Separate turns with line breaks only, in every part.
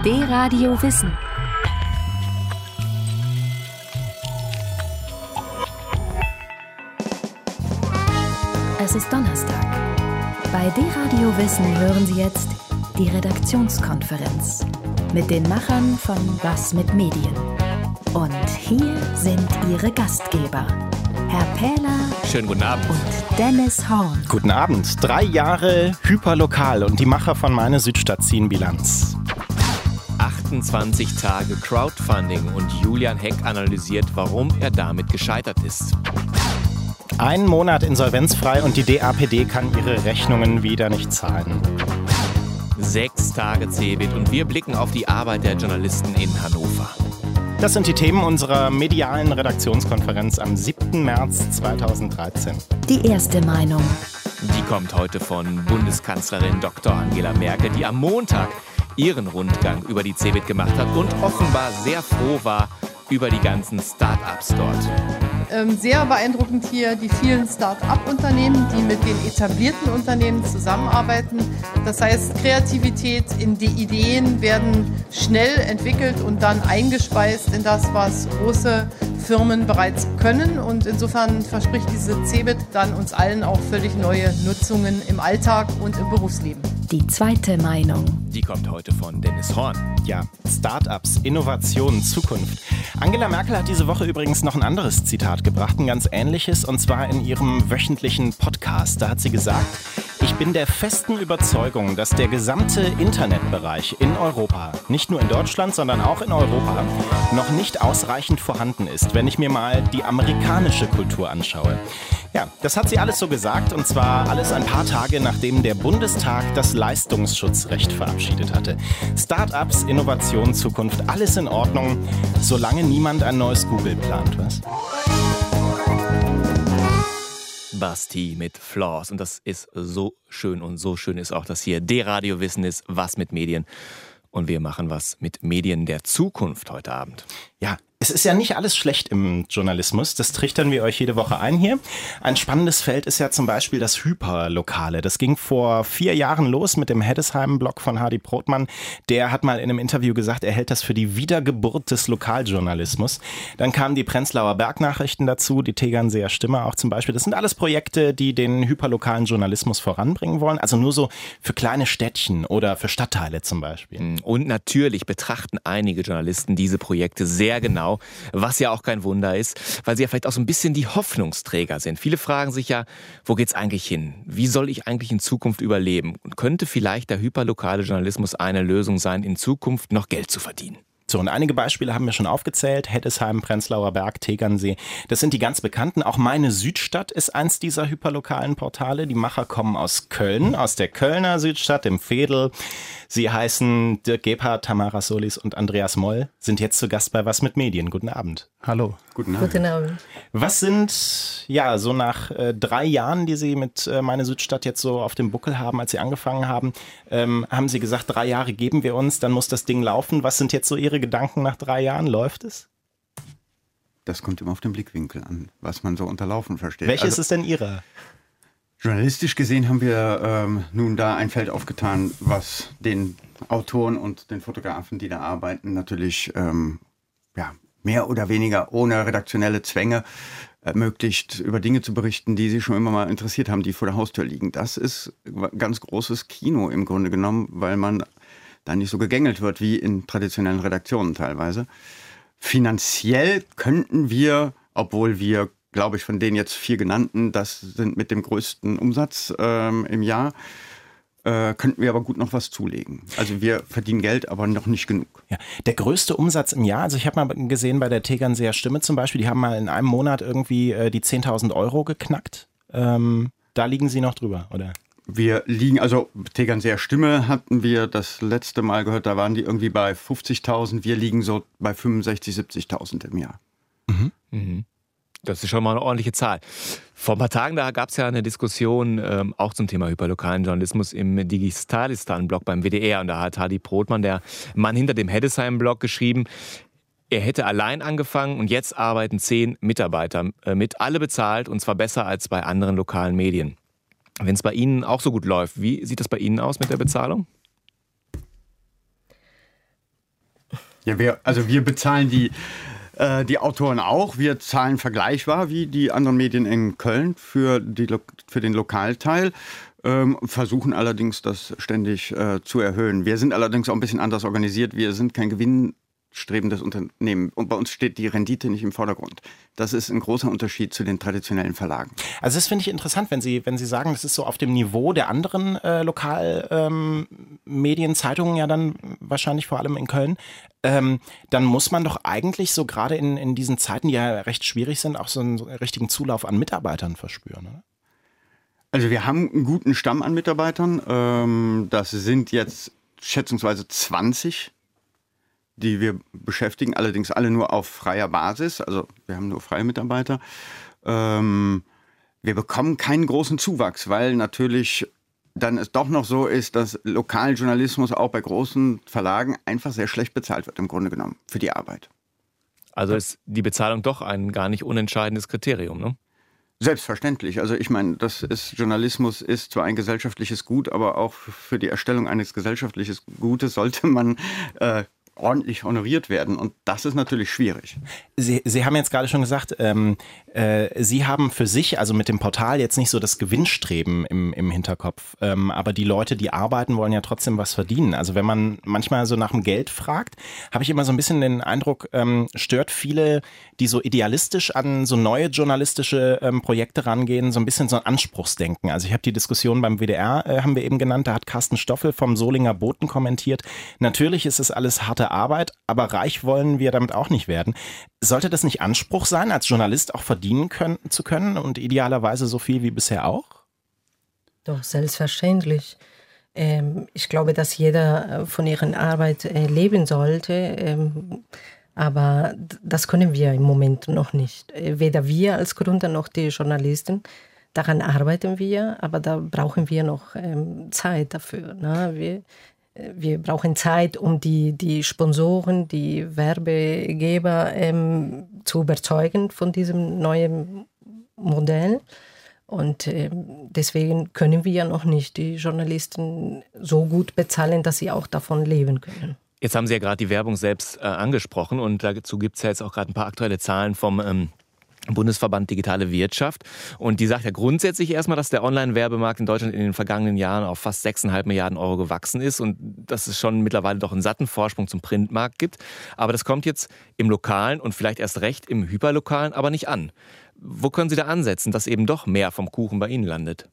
D-Radio Wissen. Es ist Donnerstag. Bei D-Radio Wissen hören Sie jetzt die Redaktionskonferenz mit den Machern von Was mit Medien. Und hier sind Ihre Gastgeber, Herr Pähler.
Schönen guten Abend.
Und Dennis Horn.
Guten Abend. 3 Jahre hyperlokal und die Macher von Meine Südstadt ziehen Bilanz.
28 Tage Crowdfunding und Julian Heck analysiert, warum er damit gescheitert ist.
1 Monat insolvenzfrei und die DAPD kann ihre Rechnungen wieder nicht zahlen.
6 Tage CeBIT und wir blicken auf die Arbeit der Journalisten in Hannover.
Das sind die Themen unserer medialen Redaktionskonferenz am 7. März 2013.
Die erste Meinung.
Die kommt heute von Bundeskanzlerin Dr. Angela Merkel, die am Montag ihren Rundgang über die CeBIT gemacht hat und offenbar sehr froh war über die ganzen Start-ups dort.
Sehr beeindruckend hier die vielen Start-up-Unternehmen, die mit den etablierten Unternehmen zusammenarbeiten. Das heißt, Kreativität in die Ideen werden schnell entwickelt und dann eingespeist in das, was große Firmen bereits können. Und insofern verspricht diese CeBIT dann uns allen auch völlig neue Nutzungen im Alltag und im Berufsleben.
Die zweite Meinung.
Die kommt heute von Dennis Horn.
Ja, Start-ups, Innovation, Zukunft. Angela Merkel hat diese Woche übrigens noch ein anderes Zitat gebracht, ein ganz ähnliches, und zwar in ihrem wöchentlichen Podcast. Da hat sie gesagt: Ich bin der festen Überzeugung, dass der gesamte Internetbereich in Europa, nicht nur in Deutschland, sondern auch in Europa, noch nicht ausreichend vorhanden ist, wenn ich mir mal die amerikanische Kultur anschaue. Ja, das hat sie alles so gesagt, und zwar alles ein paar Tage, nachdem der Bundestag das Leistungsschutzrecht verabschiedet hatte. Start-ups, Innovation, Zukunft, alles in Ordnung, solange niemand ein neues Google plant, was?
Basti mit Flaws. Und das ist so schön, und so schön ist auch, dass hier D-Radio Wissen ist, was mit Medien. Und wir machen was mit Medien der Zukunft heute Abend.
Ja, es ist ja nicht alles schlecht im Journalismus, das trichtern wir euch jede Woche ein hier. Ein spannendes Feld ist ja zum Beispiel das Hyperlokale. Das ging vor 4 Jahren los mit dem Heddesheim-Blog von Hardy Brotmann. Der hat mal in einem Interview gesagt, er hält das für die Wiedergeburt des Lokaljournalismus. Dann kamen die Prenzlauer Bergnachrichten dazu, die Tegernseer Stimme auch zum Beispiel. Das sind alles Projekte, die den hyperlokalen Journalismus voranbringen wollen. Also nur so für kleine Städtchen oder für Stadtteile zum Beispiel.
Und natürlich betrachten einige Journalisten diese Projekte sehr genau, was ja auch kein Wunder ist, weil sie ja vielleicht auch so ein bisschen die Hoffnungsträger sind. Viele fragen sich ja, wo geht's eigentlich hin? Wie soll ich eigentlich in Zukunft überleben? Und könnte vielleicht der hyperlokale Journalismus eine Lösung sein, in Zukunft noch Geld zu verdienen?
So, und einige Beispiele haben wir schon aufgezählt. Heddesheim, Prenzlauer Berg, Tegernsee. Das sind die ganz bekannten. Auch Meine Südstadt ist eins dieser hyperlokalen Portale. Die Macher kommen aus Köln, aus der Kölner Südstadt, dem Veedel. Sie heißen Dirk Gebhardt, Tamara Solis und Andreas Moll, sind jetzt zu Gast bei Was mit Medien. Guten Abend. Hallo.
Guten Abend.
Guten Abend.
Was sind, ja, so nach 3 Jahren, die Sie mit Meine Südstadt jetzt so auf dem Buckel haben, als Sie angefangen haben, haben Sie gesagt, 3 Jahre geben wir uns, dann muss das Ding laufen. Was sind jetzt so Ihre Gedanken nach 3 Jahren? Läuft es?
Das kommt immer auf den Blickwinkel an, was man so unter Laufen versteht.
Welches ist denn Ihrer?
Journalistisch gesehen haben wir nun da ein Feld aufgetan, was den Autoren und den Fotografen, die da arbeiten, natürlich mehr oder weniger ohne redaktionelle Zwänge ermöglicht, über Dinge zu berichten, die sie schon immer mal interessiert haben, die vor der Haustür liegen. Das ist ganz großes Kino im Grunde genommen, weil man da nicht so gegängelt wird wie in traditionellen Redaktionen teilweise. Finanziell könnten wir, obwohl wir, glaube ich, von den jetzt 4 genannten, das sind mit dem größten Umsatz im Jahr, könnten wir aber gut noch was zulegen. Also wir verdienen Geld, aber noch nicht genug.
Ja, der größte Umsatz im Jahr, also ich habe mal gesehen bei der Tegernseer Stimme zum Beispiel, die haben mal in einem Monat irgendwie die 10.000 Euro geknackt. Da liegen Sie noch drüber, oder?
Wir liegen, also Tegernseer Stimme hatten wir das letzte Mal gehört, da waren die irgendwie bei 50.000, wir liegen so bei 65.000, 70.000 im Jahr.
Mhm. Mhm. Das ist schon mal eine ordentliche Zahl. Vor ein paar Tagen, da gab es ja eine Diskussion auch zum Thema hyperlokalen Journalismus im Digitalistan-Blog beim WDR. Und da hat Hardy Brotmann, der Mann hinter dem Heddesheim-Blog, geschrieben, er hätte allein angefangen und jetzt arbeiten 10 Mitarbeiter mit, alle bezahlt, und zwar besser als bei anderen lokalen Medien. Wenn es bei Ihnen auch so gut läuft, wie sieht das bei Ihnen aus mit der Bezahlung?
Ja, wir bezahlen die Autoren auch. Wir zahlen vergleichbar wie die anderen Medien in Köln für den Lokalteil. Versuchen allerdings, das ständig zu erhöhen. Wir sind allerdings auch ein bisschen anders organisiert. Wir sind kein gewinnstrebendes Unternehmen und bei uns steht die Rendite nicht im Vordergrund. Das ist ein großer Unterschied zu den traditionellen Verlagen.
Also das finde ich interessant, wenn Sie sagen, das ist so auf dem Niveau der anderen Lokalmedien, Zeitungen ja dann wahrscheinlich vor allem in Köln. Dann muss man doch eigentlich so gerade in diesen Zeiten, die ja recht schwierig sind, auch so einen richtigen Zulauf an Mitarbeitern verspüren, oder?
Also wir haben einen guten Stamm an Mitarbeitern. Das sind jetzt schätzungsweise 20, die wir beschäftigen, allerdings alle nur auf freier Basis. Also wir haben nur freie Mitarbeiter. Wir bekommen keinen großen Zuwachs, weil natürlich dann es doch noch so ist, dass Lokaljournalismus auch bei großen Verlagen einfach sehr schlecht bezahlt wird, im Grunde genommen, für die Arbeit.
Also ist die Bezahlung doch ein gar nicht unentscheidendes Kriterium, ne?
Selbstverständlich. Also ich meine, Journalismus ist zwar ein gesellschaftliches Gut, aber auch für die Erstellung eines gesellschaftlichen Gutes sollte man ordentlich honoriert werden. Und das ist natürlich schwierig.
Sie haben jetzt gerade schon gesagt, Sie haben für sich, also mit dem Portal jetzt nicht so das Gewinnstreben im Hinterkopf. Aber die Leute, die arbeiten, wollen ja trotzdem was verdienen. Also wenn man manchmal so nach dem Geld fragt, habe ich immer so ein bisschen den Eindruck, stört viele, die so idealistisch an so neue journalistische Projekte rangehen, so ein bisschen so ein Anspruchsdenken. Also ich habe die Diskussion beim WDR, haben wir eben genannt, da hat Carsten Stoffel vom Solinger Boten kommentiert. Natürlich ist es alles harte Arbeit, aber reich wollen wir damit auch nicht werden. Sollte das nicht Anspruch sein, als Journalist auch verdienen zu können und idealerweise so viel wie bisher auch?
Doch, selbstverständlich. Ich glaube, dass jeder von ihrer Arbeit leben sollte, aber das können wir im Moment noch nicht. Weder wir als Gründer noch die Journalisten. Daran arbeiten wir, aber da brauchen wir noch Zeit dafür. Ne? Wir brauchen Zeit, um die Sponsoren, die Werbegeber zu überzeugen von diesem neuen Modell. Und deswegen können wir ja noch nicht die Journalisten so gut bezahlen, dass sie auch davon leben können.
Jetzt haben Sie ja gerade die Werbung selbst angesprochen und dazu gibt es ja jetzt auch gerade ein paar aktuelle Zahlen vom Bundesverband Digitale Wirtschaft. Und die sagt ja grundsätzlich erstmal, dass der Online-Werbemarkt in Deutschland in den vergangenen Jahren auf fast 6,5 Milliarden Euro gewachsen ist und dass es schon mittlerweile doch einen satten Vorsprung zum Printmarkt gibt. Aber das kommt jetzt im Lokalen und vielleicht erst recht im Hyperlokalen aber nicht an. Wo können Sie da ansetzen, dass eben doch mehr vom Kuchen bei Ihnen landet?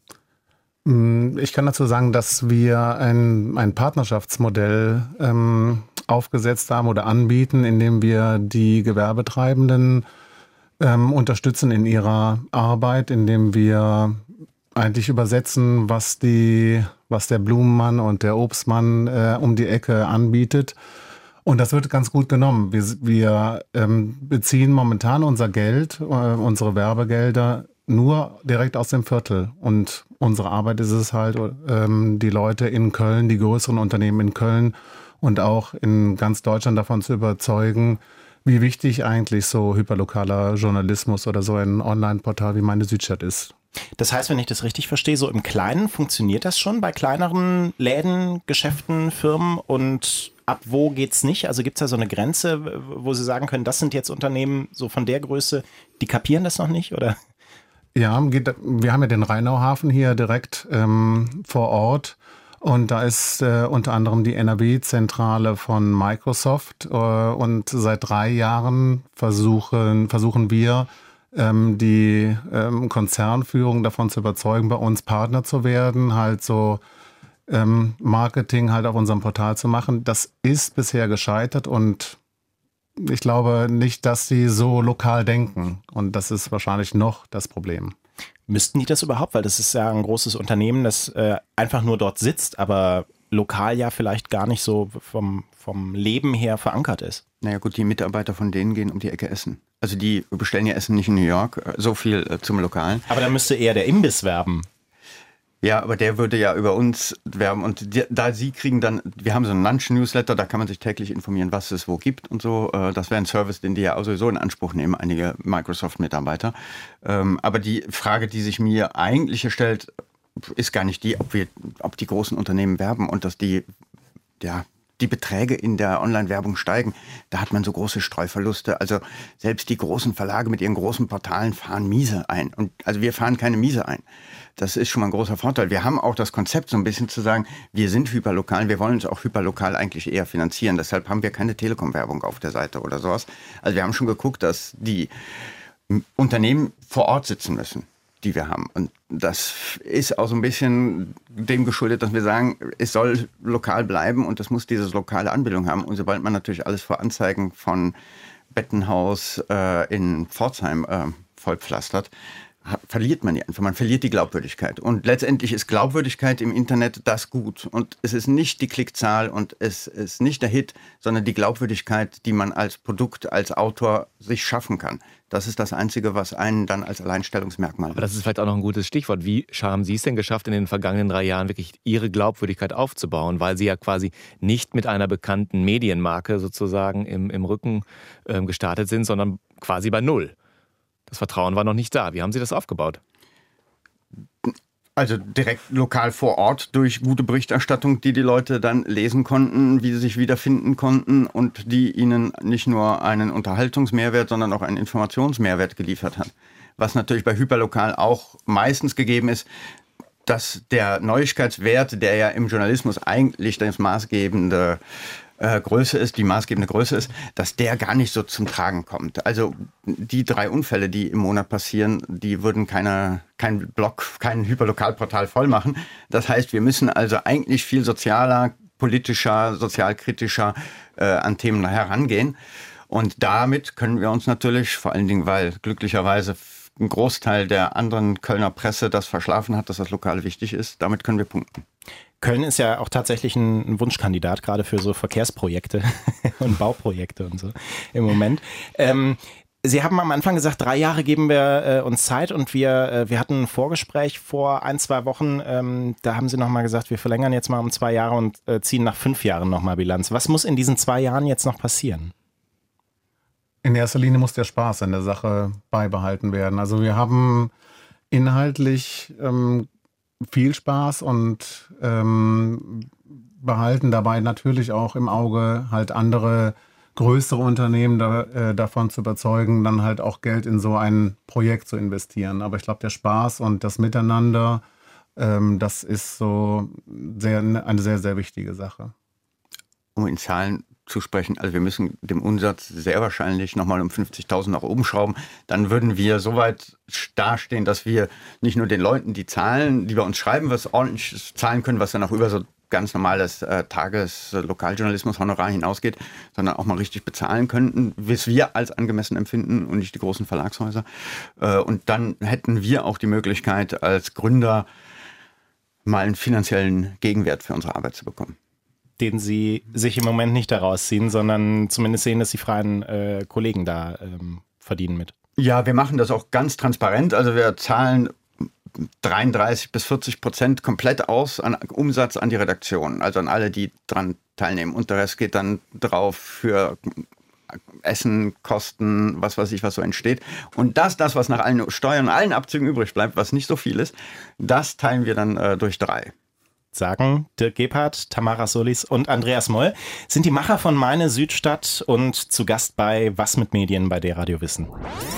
Ich kann dazu sagen, dass wir ein Partnerschaftsmodell aufgesetzt haben oder anbieten, in dem wir die Gewerbetreibenden unterstützen in ihrer Arbeit, indem wir eigentlich übersetzen, was der Blumenmann und der Obstmann um die Ecke anbietet. Und das wird ganz gut genommen. Wir beziehen momentan unser Geld, unsere Werbegelder nur direkt aus dem Viertel. Und unsere Arbeit ist es halt, die Leute in Köln, die größeren Unternehmen in Köln und auch in ganz Deutschland davon zu überzeugen, wie wichtig eigentlich so hyperlokaler Journalismus oder so ein Online-Portal wie meine Südstadt ist.
Das heißt, wenn ich das richtig verstehe, so im Kleinen funktioniert das schon bei kleineren Läden, Geschäften, Firmen und ab wo geht's nicht? Also gibt es da so eine Grenze, wo Sie sagen können, das sind jetzt Unternehmen so von der Größe, die kapieren das noch nicht, oder?
Ja, wir haben ja den Rheinauhafen hier direkt vor Ort. Und da ist unter anderem die NRW-Zentrale von Microsoft. Und seit 3 Jahren versuchen wir, die Konzernführung davon zu überzeugen, bei uns Partner zu werden, halt so Marketing halt auf unserem Portal zu machen. Das ist bisher gescheitert und ich glaube nicht, dass sie so lokal denken. Und das ist wahrscheinlich noch das Problem.
Müssten die das überhaupt? Weil das ist ja ein großes Unternehmen, das einfach nur dort sitzt, aber lokal ja vielleicht gar nicht so vom Leben her verankert ist.
Naja gut, die Mitarbeiter von denen gehen um die Ecke essen. Also die bestellen ja Essen nicht in New York, so viel zum Lokalen.
Aber da müsste eher der Imbiss werben.
Ja, aber der würde ja über uns werben und da Sie kriegen dann, wir haben so einen Lunch-Newsletter, da kann man sich täglich informieren, was es wo gibt und so. Das wäre ein Service, den die ja auch sowieso in Anspruch nehmen, einige Microsoft-Mitarbeiter. Aber die Frage, die sich mir eigentlich stellt, ist gar nicht die, ob die großen Unternehmen werben und dass die die Beträge in der Online-Werbung steigen, da hat man so große Streuverluste. Also selbst die großen Verlage mit ihren großen Portalen fahren Miese ein. Und also wir fahren keine Miese ein. Das ist schon mal ein großer Vorteil. Wir haben auch das Konzept so ein bisschen zu sagen, wir sind hyperlokal, wir wollen uns auch hyperlokal eigentlich eher finanzieren. Deshalb haben wir keine Telekom-Werbung auf der Seite oder sowas. Also wir haben schon geguckt, dass die Unternehmen vor Ort sitzen müssen, die wir haben. Und das ist auch so ein bisschen dem geschuldet, dass wir sagen, es soll lokal bleiben und das muss diese lokale Anbindung haben. Und sobald man natürlich alles vor Anzeigen von Bettenhaus in Pforzheim vollpflastert, verliert man die einfach. Man verliert die Glaubwürdigkeit. Und letztendlich ist Glaubwürdigkeit im Internet das Gut. Und es ist nicht die Klickzahl und es ist nicht der Hit, sondern die Glaubwürdigkeit, die man als Produkt, als Autor sich schaffen kann. Das ist das Einzige, was einen dann als Alleinstellungsmerkmal hat.
Aber das ist vielleicht auch noch ein gutes Stichwort. Wie haben Sie es denn geschafft, in den vergangenen 3 Jahren wirklich Ihre Glaubwürdigkeit aufzubauen? Weil Sie ja quasi nicht mit einer bekannten Medienmarke sozusagen im Rücken gestartet sind, sondern quasi bei Null. Das Vertrauen war noch nicht da. Wie haben Sie das aufgebaut?
Also direkt lokal vor Ort durch gute Berichterstattung, die Leute dann lesen konnten, wie sie sich wiederfinden konnten und die ihnen nicht nur einen Unterhaltungsmehrwert, sondern auch einen Informationsmehrwert geliefert hat. Was natürlich bei Hyperlokal auch meistens gegeben ist, dass der Neuigkeitswert, der ja im Journalismus eigentlich das maßgebende die maßgebende Größe ist, dass der gar nicht so zum Tragen kommt. Also die 3 Unfälle, die im Monat passieren, die würden kein Blog, kein Hyperlokalportal voll machen. Das heißt, wir müssen also eigentlich viel sozialer, politischer, sozialkritischer an Themen herangehen. Und damit können wir uns natürlich, vor allen Dingen, weil glücklicherweise ein Großteil der anderen Kölner Presse das verschlafen hat, dass das Lokale wichtig ist, damit können wir punkten.
Köln ist ja auch tatsächlich ein Wunschkandidat, gerade für so Verkehrsprojekte und Bauprojekte und so im Moment. Sie haben am Anfang gesagt, 3 Jahre geben wir uns Zeit und wir hatten ein Vorgespräch vor 1-2 Wochen. Da haben Sie nochmal gesagt, wir verlängern jetzt mal um 2 Jahre und ziehen nach 5 Jahren nochmal Bilanz. Was muss in diesen 2 Jahren jetzt noch passieren?
In erster Linie muss der Spaß an der Sache beibehalten werden. Also wir haben inhaltlich viel Spaß und behalten dabei natürlich auch im Auge halt andere größere Unternehmen davon zu überzeugen, dann halt auch Geld in so ein Projekt zu investieren. Aber ich glaube, der Spaß und das Miteinander, das ist so eine sehr, sehr wichtige Sache.
Um in Zahlen zu sprechen, also wir müssen dem Umsatz sehr wahrscheinlich nochmal um 50.000 nach oben schrauben. Dann würden wir so weit dastehen, dass wir nicht nur den Leuten die Zahlen, die bei uns schreiben, was ordentlich zahlen können, was dann auch über so ganz normales Tages-Lokaljournalismus-Honorar hinausgeht, sondern auch mal richtig bezahlen könnten, was wir als angemessen empfinden und nicht die großen Verlagshäuser. Und dann hätten wir auch die Möglichkeit, als Gründer mal einen finanziellen Gegenwert für unsere Arbeit zu bekommen.
Den Sie sich im Moment nicht daraus ziehen, sondern zumindest sehen, dass die freien Kollegen da verdienen mit.
Ja, wir machen das auch ganz transparent. Also wir zahlen 33-40% komplett aus an Umsatz an die Redaktion, also an alle, die dran teilnehmen. Und der Rest geht dann drauf für Essen, Kosten, was weiß ich, was so entsteht. Und das, was nach allen Steuern und allen Abzügen übrig bleibt, was nicht so viel ist, das teilen wir dann durch 3.
Sagen Dirk Gebhardt, Tamara Solis und Andreas Moll sind die Macher von Meine Südstadt und zu Gast bei Was mit Medien bei D-Radio Wissen.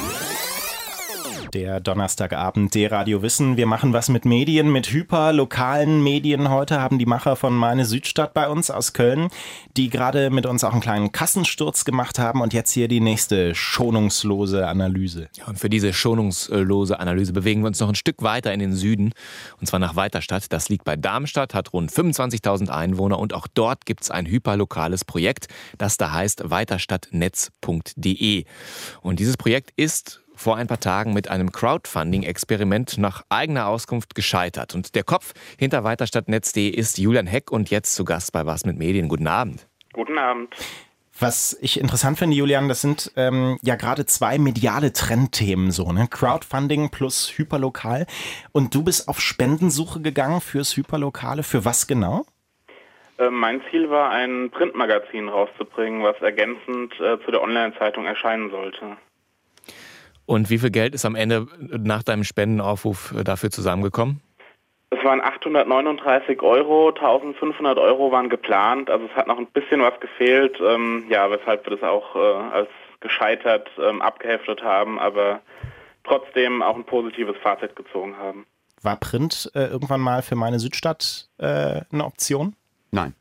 Der Donnerstagabend D-Radio Wissen. Wir machen was mit Medien, mit hyperlokalen Medien. Heute haben die Macher von Meine Südstadt bei uns aus Köln, die gerade mit uns auch einen kleinen Kassensturz gemacht haben und jetzt hier die nächste schonungslose Analyse.
Ja, und für diese schonungslose Analyse bewegen wir uns noch ein Stück weiter in den Süden, und zwar nach Weiterstadt. Das liegt bei Darmstadt, hat rund 25.000 Einwohner und auch dort gibt es ein hyperlokales Projekt, das da heißt weiterstadtnetz.de. Und dieses Projekt ist vor ein paar Tagen mit einem Crowdfunding-Experiment nach eigener Auskunft gescheitert. Und der Kopf hinter weiterstadtnetz.de ist Julian Heck und jetzt zu Gast bei Was mit Medien. Guten Abend.
Guten Abend.
Was ich interessant finde, Julian, das sind ja gerade 2 mediale Trendthemen, so, ne? Crowdfunding plus Hyperlokal. Und du bist auf Spendensuche gegangen fürs Hyperlokale. Für was genau?
Mein Ziel war, ein Printmagazin rauszubringen, was ergänzend zu der Online-Zeitung erscheinen sollte.
Und wie viel Geld ist am Ende nach deinem Spendenaufruf dafür zusammengekommen?
Es waren 839 Euro, 1500 Euro waren geplant, also es hat noch ein bisschen was gefehlt, weshalb wir das auch als gescheitert abgeheftet haben, aber trotzdem auch ein positives Fazit gezogen haben.
War Print irgendwann mal für meine Südstadt eine Option?
Nein.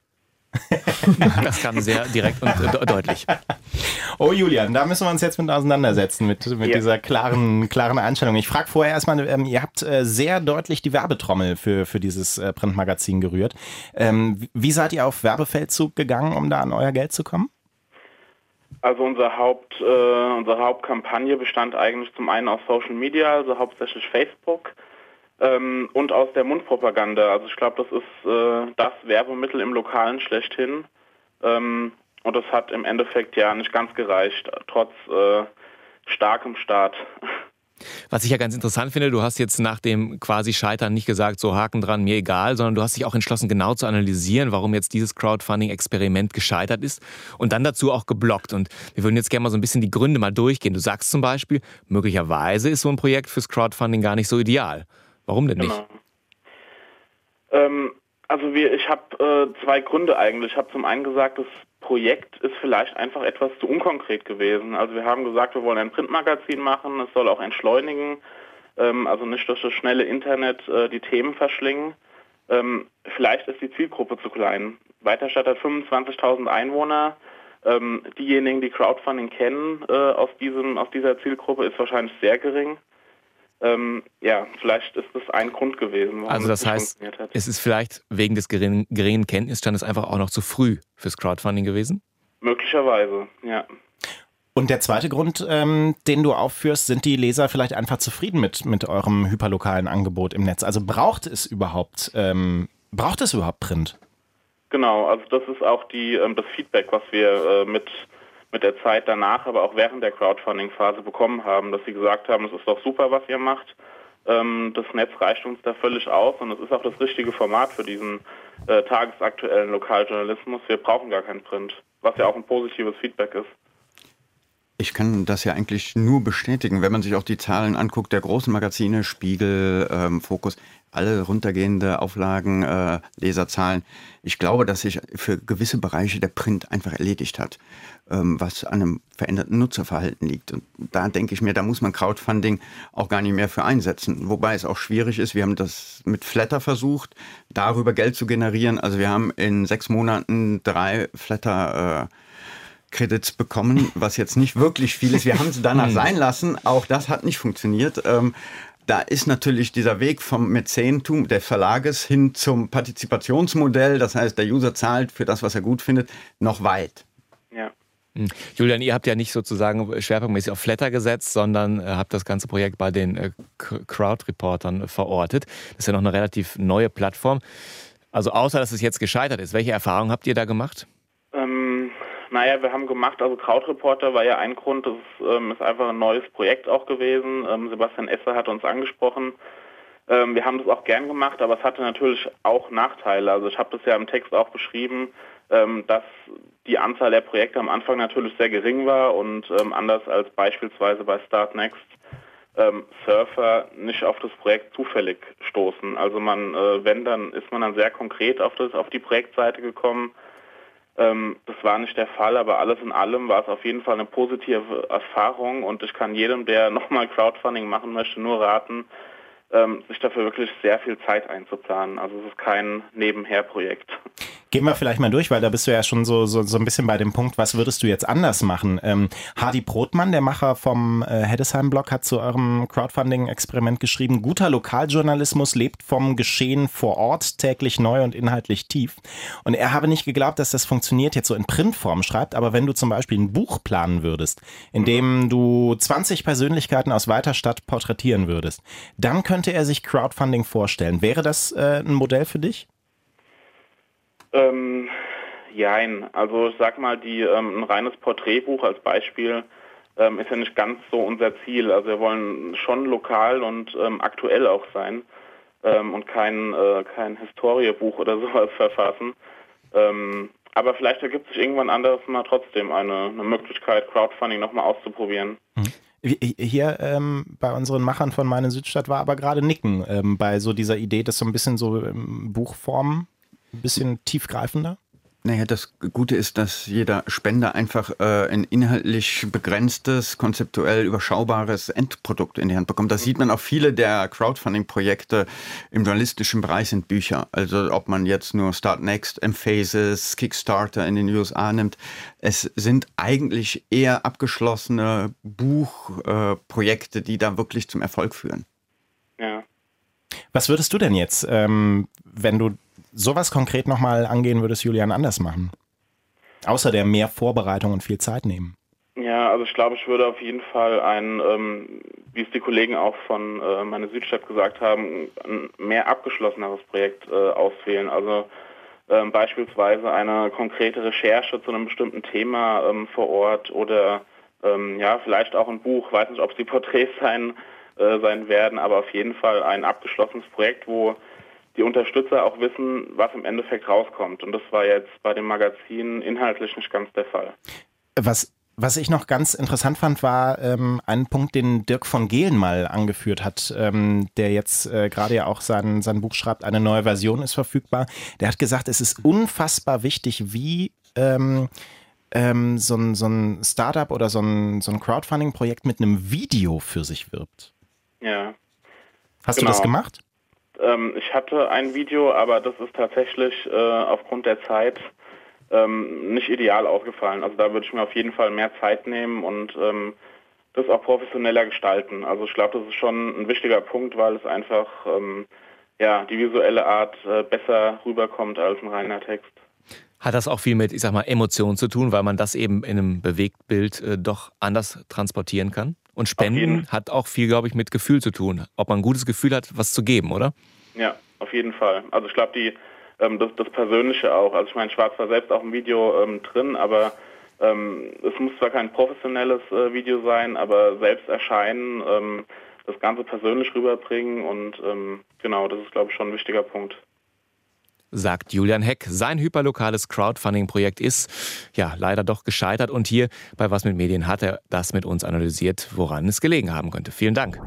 Das kam sehr direkt und deutlich.
Oh Julian, da müssen wir uns jetzt mit auseinandersetzen, mit dieser klaren Einstellung. Ich frage vorher erstmal, ihr habt sehr deutlich die Werbetrommel für dieses Printmagazin gerührt. Wie seid ihr auf Werbefeldzug gegangen, um da an euer Geld zu kommen?
Also unsere Hauptkampagne bestand eigentlich zum einen aus Social Media, also hauptsächlich Facebook, und aus der Mundpropaganda. Also ich glaube, das ist das Werbemittel im Lokalen schlechthin. Und das hat im Endeffekt ja nicht ganz gereicht, trotz starkem Start.
Was ich ja ganz interessant finde, du hast jetzt nach dem quasi Scheitern nicht gesagt, so Haken dran, mir egal, sondern du hast dich auch entschlossen, genau zu analysieren, warum jetzt dieses Crowdfunding-Experiment gescheitert ist und dann dazu auch geblockt. Und wir würden jetzt gerne mal so ein bisschen die Gründe mal durchgehen. Du sagst zum Beispiel, möglicherweise ist so ein Projekt fürs Crowdfunding gar nicht so ideal. Warum denn nicht?
Genau. Ich habe zwei Gründe eigentlich. Ich habe zum einen gesagt, das Projekt ist vielleicht einfach etwas zu unkonkret gewesen. Also wir haben gesagt, wir wollen ein Printmagazin machen, es soll auch entschleunigen, also nicht durch das schnelle Internet die Themen verschlingen. Vielleicht ist die Zielgruppe zu klein. Weiterstadt hat 25.000 Einwohner. Diejenigen, die Crowdfunding kennen aus dieser Zielgruppe, ist wahrscheinlich sehr gering. Vielleicht ist das ein Grund gewesen, warum
also das heißt, es ist vielleicht wegen des geringen Kenntnisstandes einfach auch noch zu früh fürs Crowdfunding gewesen?
Möglicherweise, ja.
Und der zweite Grund, den du aufführst, sind die Leser vielleicht einfach zufrieden mit eurem hyperlokalen Angebot im Netz? Also braucht es überhaupt Print?
Genau, also das ist auch das Feedback, was wir mit der Zeit danach, aber auch während der Crowdfunding-Phase bekommen haben, dass sie gesagt haben, es ist doch super, was ihr macht. Das Netz reicht uns da völlig aus und es ist auch das richtige Format für diesen tagesaktuellen Lokaljournalismus. Wir brauchen gar keinen Print, was ja auch ein positives Feedback ist.
Ich kann das ja eigentlich nur bestätigen, wenn man sich auch die Zahlen anguckt, der großen Magazine, Spiegel, Fokus, alle runtergehende Auflagen, Leserzahlen. Ich glaube, dass sich für gewisse Bereiche der Print einfach erledigt hat, was an einem veränderten Nutzerverhalten liegt. Und da denke ich mir, da muss man Crowdfunding auch gar nicht mehr für einsetzen. Wobei es auch schwierig ist, wir haben das mit Flatter versucht, darüber Geld zu generieren. Also wir haben in 6 Monaten 3 Flatter Credits bekommen, was jetzt nicht wirklich viel ist. Wir haben sie danach sein lassen. Auch das hat nicht funktioniert. Da ist natürlich dieser Weg vom Mäzentum des Verlages hin zum Partizipationsmodell, das heißt, der User zahlt für das, was er gut findet, noch weit.
Ja.
Julian, ihr habt ja nicht sozusagen schwerpunktmäßig auf Flatter gesetzt, sondern habt das ganze Projekt bei den Crowd-Reportern verortet. Das ist ja noch eine relativ neue Plattform. Also außer, dass es jetzt gescheitert ist, welche Erfahrungen habt ihr da gemacht?
Wir haben gemacht, also Crowdreporter war ja ein Grund, das ist einfach ein neues Projekt auch gewesen. Sebastian Esser hat uns angesprochen. Wir haben das auch gern gemacht, aber es hatte natürlich auch Nachteile. Also ich habe das ja im Text auch beschrieben, dass die Anzahl der Projekte am Anfang natürlich sehr gering war und anders als beispielsweise bei Startnext Surfer nicht auf das Projekt zufällig stoßen. Also dann ist man dann sehr konkret auf die Projektseite gekommen. Das war nicht der Fall, aber alles in allem war es auf jeden Fall eine positive Erfahrung und ich kann jedem, der nochmal Crowdfunding machen möchte, nur raten, sich dafür wirklich sehr viel Zeit einzuplanen. Also es ist kein Nebenher-Projekt.
Gehen wir vielleicht mal durch, weil da bist du ja schon so ein bisschen bei dem Punkt, was würdest du jetzt anders machen? Hardy Brotmann, der Macher vom Heddesheim-Blog, hat zu eurem Crowdfunding-Experiment geschrieben, guter Lokaljournalismus lebt vom Geschehen vor Ort, täglich neu und inhaltlich tief. Und er habe nicht geglaubt, dass das funktioniert, jetzt so in Printform schreibt, aber wenn du zum Beispiel ein Buch planen würdest, in dem du 20 Persönlichkeiten aus Weiterstadt porträtieren würdest, dann könnte er sich Crowdfunding vorstellen. Wäre das ein Modell für dich?
Jein. Also ich sag mal, ein reines Porträtbuch als Beispiel ist ja nicht ganz so unser Ziel. Also wir wollen schon lokal und aktuell auch sein und kein Historiebuch oder sowas verfassen. Aber vielleicht ergibt sich irgendwann anderes mal trotzdem eine Möglichkeit, Crowdfunding nochmal auszuprobieren.
Hier bei unseren Machern von Meine Südstadt war aber gerade Nicken bei so dieser Idee, das so ein bisschen so Buchform, ein bisschen tiefgreifender.
Naja, das Gute ist, dass jeder Spender einfach ein inhaltlich begrenztes, konzeptuell überschaubares Endprodukt in die Hand bekommt. Das sieht man auch viele der Crowdfunding-Projekte im journalistischen Bereich sind Bücher. Also ob man jetzt nur Start Next, M-Phases, Kickstarter in den USA nimmt. Es sind eigentlich eher abgeschlossene Buchprojekte, die da wirklich zum Erfolg führen.
Ja.
Was würdest du denn jetzt, wenn du sowas konkret nochmal angehen würdest, Julian, anders machen? Außer der mehr Vorbereitung und viel Zeit nehmen.
Ja, also ich glaube, ich würde auf jeden Fall wie es die Kollegen auch von Meine Südstadt gesagt haben, ein mehr abgeschlosseneres Projekt auswählen. Also beispielsweise eine konkrete Recherche zu einem bestimmten Thema vor Ort oder vielleicht auch ein Buch. Ich weiß nicht, ob es die Porträts sein werden, aber auf jeden Fall ein abgeschlossenes Projekt, wo die Unterstützer auch wissen, was im Endeffekt rauskommt. Und das war jetzt bei dem Magazin inhaltlich nicht ganz der Fall.
Was ich noch ganz interessant fand, war ein Punkt, den Dirk von Gehlen mal angeführt hat, der jetzt gerade ja auch sein Buch schreibt, eine neue Version ist verfügbar. Der hat gesagt, es ist unfassbar wichtig, wie so ein Startup oder so ein Crowdfunding-Projekt mit einem Video für sich wirbt.
Ja.
Hast du das gemacht?
Ich hatte ein Video, aber das ist tatsächlich aufgrund der Zeit nicht ideal ausgefallen. Also da würde ich mir auf jeden Fall mehr Zeit nehmen und das auch professioneller gestalten. Also ich glaube, das ist schon ein wichtiger Punkt, weil es einfach die visuelle Art besser rüberkommt als ein reiner Text.
Hat das auch viel mit, ich sag mal, Emotionen zu tun, weil man das eben in einem Bewegtbild doch anders transportieren kann? Und Spenden hat auch viel, glaube ich, mit Gefühl zu tun. Ob man ein gutes Gefühl hat, was zu geben, oder?
Ja, auf jeden Fall. Also ich glaube, das Persönliche auch. Also ich meine, ich war zwar selbst auch im Video drin, aber es muss zwar kein professionelles Video sein, aber selbst erscheinen, das Ganze persönlich rüberbringen und das ist, glaube ich, schon ein wichtiger Punkt.
Sagt Julian Heck. Sein hyperlokales Crowdfunding-Projekt ist ja leider doch gescheitert und hier bei Was mit Medien hat er das mit uns analysiert, woran es gelegen haben könnte. Vielen Dank.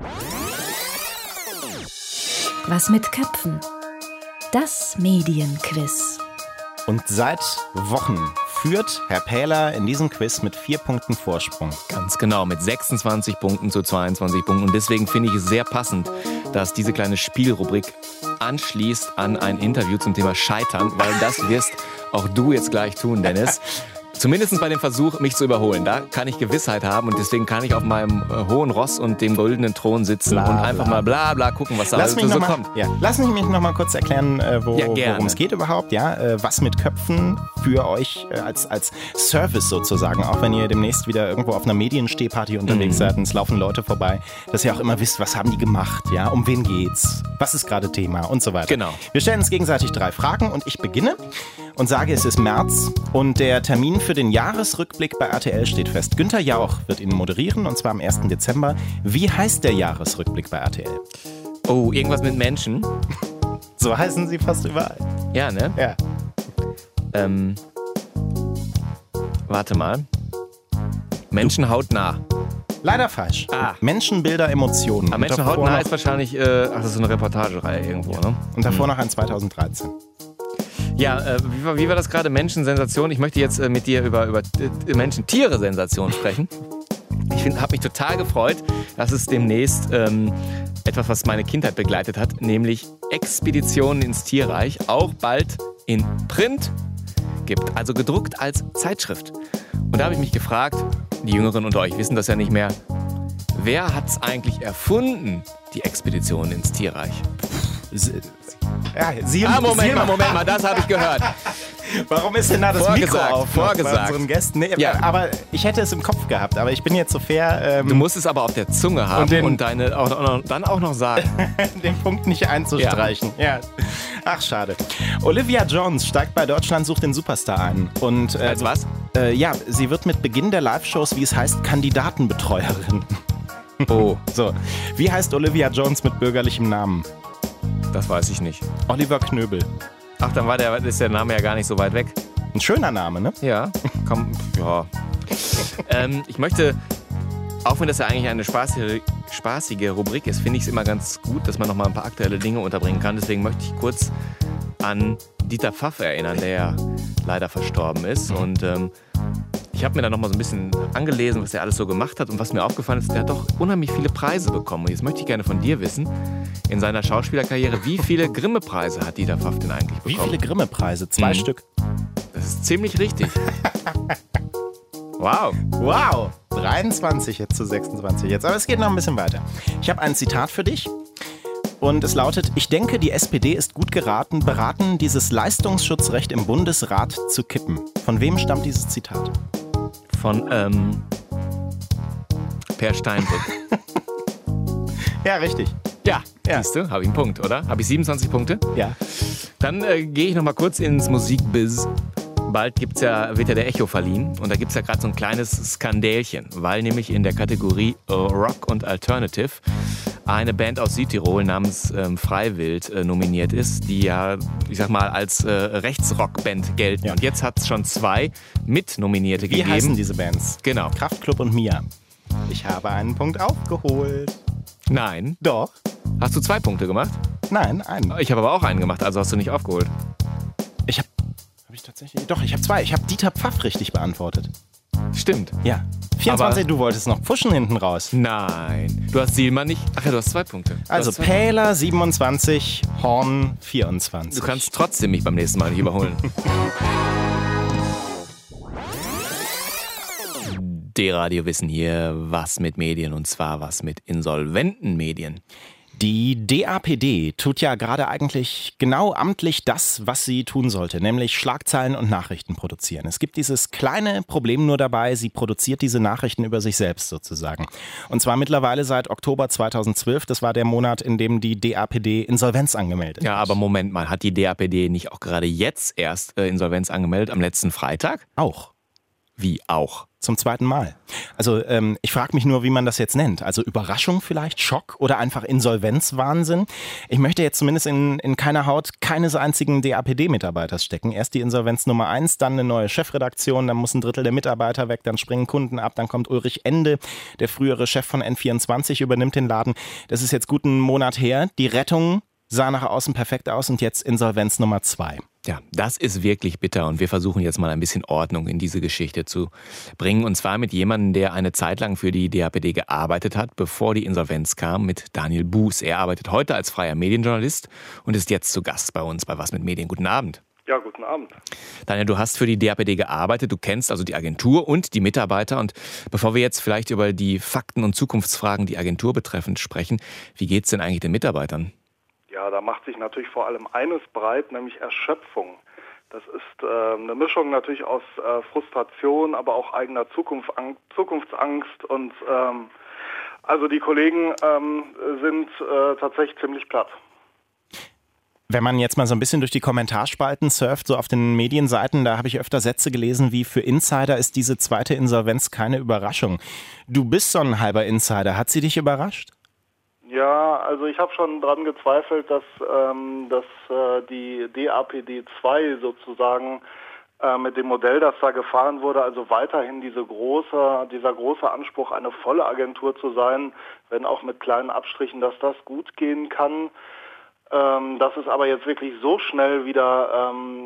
Was mit Köpfen? Das Medienquiz.
Und seit Wochen führt Herr Pähler in diesem Quiz mit 4 Punkten Vorsprung.
Ganz genau, mit 26 Punkten zu 22 Punkten. Und deswegen finde ich es sehr passend, dass diese kleine Spielrubrik anschließt an ein Interview zum Thema Scheitern, weil das wirst auch du jetzt gleich tun, Dennis. Zumindest bei dem Versuch, mich zu überholen. Da kann ich Gewissheit haben und deswegen kann ich auf meinem hohen Ross und dem goldenen Thron sitzen und einfach mal bla bla gucken, was da alles so kommt.
Ja, lass mich noch mal kurz erklären, worum es geht überhaupt. Ja, was mit Köpfen für euch als Service sozusagen, auch wenn ihr demnächst wieder irgendwo auf einer Medienstehparty unterwegs seid und es laufen Leute vorbei, dass ihr auch immer wisst, was haben die gemacht, ja, um wen geht's, was ist gerade Thema und so weiter.
Genau.
Wir stellen uns gegenseitig 3 Fragen und ich beginne und sage, es ist März und der Termin für den Jahresrückblick bei RTL steht fest. Günther Jauch wird ihn moderieren und zwar am 1. Dezember. Wie heißt der Jahresrückblick bei RTL?
Oh, irgendwas mit Menschen?
So heißen sie fast überall.
Ja, ne?
Ja.
Warte mal. Menschen hautnah.
Leider falsch. Menschen, Bilder, Emotionen.
Aber Menschen hautnah ist wahrscheinlich, das ist so eine Reportagereihe irgendwo, ne?
Und davor noch ein 2013.
Ja, wie war das gerade? Menschen-Sensation. Ich möchte jetzt mit dir über Menschen-Tiere-Sensation sprechen. Ich habe mich total gefreut, dass es demnächst etwas, was meine Kindheit begleitet hat, nämlich Expeditionen ins Tierreich, auch bald in Print gibt, also gedruckt als Zeitschrift. Und da habe ich mich gefragt, die Jüngeren unter euch wissen das ja nicht mehr, wer hat es eigentlich erfunden, die Expeditionen ins Tierreich? Moment mal, das habe ich gehört.
Warum ist denn da das Mikro auf
bei
unseren Gästen? Nee, ja. Aber ich hätte es im Kopf gehabt, aber ich bin jetzt so fair.
Du musst es aber auf der Zunge haben und dann auch noch sagen.
Den Punkt nicht einzustreichen. Ja. Ach, schade. Olivia Jones steigt bei Deutschland sucht den Superstar ein. Und,
als was?
Sie wird mit Beginn der Live-Shows, wie es heißt, Kandidatenbetreuerin.
Oh.
So. Wie heißt Olivia Jones mit bürgerlichem Namen?
Das weiß ich nicht.
Oliver Knöbel.
Ach, dann ist der Name ja gar nicht so weit weg.
Ein schöner Name, ne?
Ja. Komm, ja. Ich möchte Auch wenn das ja eigentlich eine spaßige Rubrik ist, finde ich es immer ganz gut, dass man noch mal ein paar aktuelle Dinge unterbringen kann. Deswegen möchte ich kurz an Dieter Pfaff erinnern, der ja leider verstorben ist. Und ich habe mir da noch mal so ein bisschen angelesen, was er alles so gemacht hat. Und was mir aufgefallen ist, der hat doch unheimlich viele Preise bekommen. Und jetzt möchte ich gerne von dir wissen, in seiner Schauspielerkarriere, wie viele Grimme-Preise hat Dieter Pfaff denn eigentlich bekommen?
Wie viele Grimme-Preise? 2 Stück.
Das ist ziemlich richtig. Wow.
Wow. 23 jetzt zu 26 jetzt. Aber es geht noch ein bisschen weiter. Ich habe ein Zitat für dich. Und es lautet: Ich denke, die SPD ist gut beraten, dieses Leistungsschutzrecht im Bundesrat zu kippen. Von wem stammt dieses Zitat?
Von Per Steinbrück.
Ja, richtig.
Ja, siehst du, habe ich einen Punkt, oder? Habe ich 27 Punkte?
Ja.
Dann gehe ich noch mal kurz ins Musikbiz. Bald wird ja der Echo verliehen und da gibt es ja gerade so ein kleines Skandälchen, weil nämlich in der Kategorie Rock und Alternative eine Band aus Südtirol namens Freiwild nominiert ist, die ja, ich sag mal, als Rechtsrockband gelten. Ja. Und jetzt hat es schon 2 Mitnominierte gegeben.
Wie heißen diese Bands?
Genau.
Kraftklub und Mia. Ich habe einen Punkt aufgeholt.
Nein.
Doch.
Hast du 2 Punkte gemacht?
Nein, einen.
Ich habe aber auch einen gemacht, also hast du nicht aufgeholt.
Ich habe tatsächlich... Doch, ich habe 2. Ich habe Dieter Pfaff richtig beantwortet.
Stimmt.
Ja. 24, aber du wolltest noch pushen hinten raus.
Nein. Du hast Sielmann nicht... Ach ja, du hast 2 Punkte.
Also Pähler 27, Horn 24.
Du kannst trotzdem mich beim nächsten Mal nicht überholen. D-Radio Wissen hier, was mit Medien, und zwar was mit insolventen Medien.
Die DAPD tut ja gerade eigentlich genau amtlich das, was sie tun sollte, nämlich Schlagzeilen und Nachrichten produzieren. Es gibt dieses kleine Problem nur dabei, sie produziert diese Nachrichten über sich selbst sozusagen. Und zwar mittlerweile seit Oktober 2012, das war der Monat, in dem die DAPD Insolvenz angemeldet hat.
Ja, aber Moment mal, hat die DAPD nicht auch gerade jetzt erst Insolvenz angemeldet, am letzten Freitag?
Auch.
Wie auch?
Zum 2. Mal. Also ich frage mich nur, wie man das jetzt nennt. Also Überraschung vielleicht, Schock oder einfach Insolvenzwahnsinn. Ich möchte jetzt zumindest in keiner Haut keines einzigen DAPD-Mitarbeiters stecken. Erst die Insolvenz Nummer 1, dann eine neue Chefredaktion, dann muss ein Drittel der Mitarbeiter weg, dann springen Kunden ab, dann kommt Ulrich Ende, der frühere Chef von N24, übernimmt den Laden. Das ist jetzt gut einen Monat her. Die Rettung sah nach außen perfekt aus und jetzt Insolvenz Nummer 2.
Ja, das ist wirklich bitter und wir versuchen jetzt mal ein bisschen Ordnung in diese Geschichte zu bringen. Und zwar mit jemandem, der eine Zeit lang für die DAPD gearbeitet hat, bevor die Insolvenz kam, mit Daniel Buß. Er arbeitet heute als freier Medienjournalist und ist jetzt zu Gast bei uns bei Was mit Medien. Guten Abend.
Ja, guten Abend.
Daniel, du hast für die DAPD gearbeitet, du kennst also die Agentur und die Mitarbeiter. Und bevor wir jetzt vielleicht über die Fakten und Zukunftsfragen, die Agentur betreffend, sprechen, wie geht's denn eigentlich den Mitarbeitern?
Ja, da macht sich natürlich vor allem eines breit, nämlich Erschöpfung. Das ist eine Mischung natürlich aus Frustration, aber auch eigener Zukunftsangst. Und also die Kollegen sind tatsächlich ziemlich platt.
Wenn man jetzt mal so ein bisschen durch die Kommentarspalten surft, so auf den Medienseiten, da habe ich öfter Sätze gelesen wie: Für Insider ist diese zweite Insolvenz keine Überraschung. Du bist so ein halber Insider. Hat sie dich überrascht?
Ja, also ich habe schon dran gezweifelt, dass die DAPD 2 sozusagen mit dem Modell, das da gefahren wurde, also weiterhin dieser große Anspruch, eine volle Agentur zu sein, wenn auch mit kleinen Abstrichen, dass das gut gehen kann. Dass es aber jetzt wirklich so schnell wieder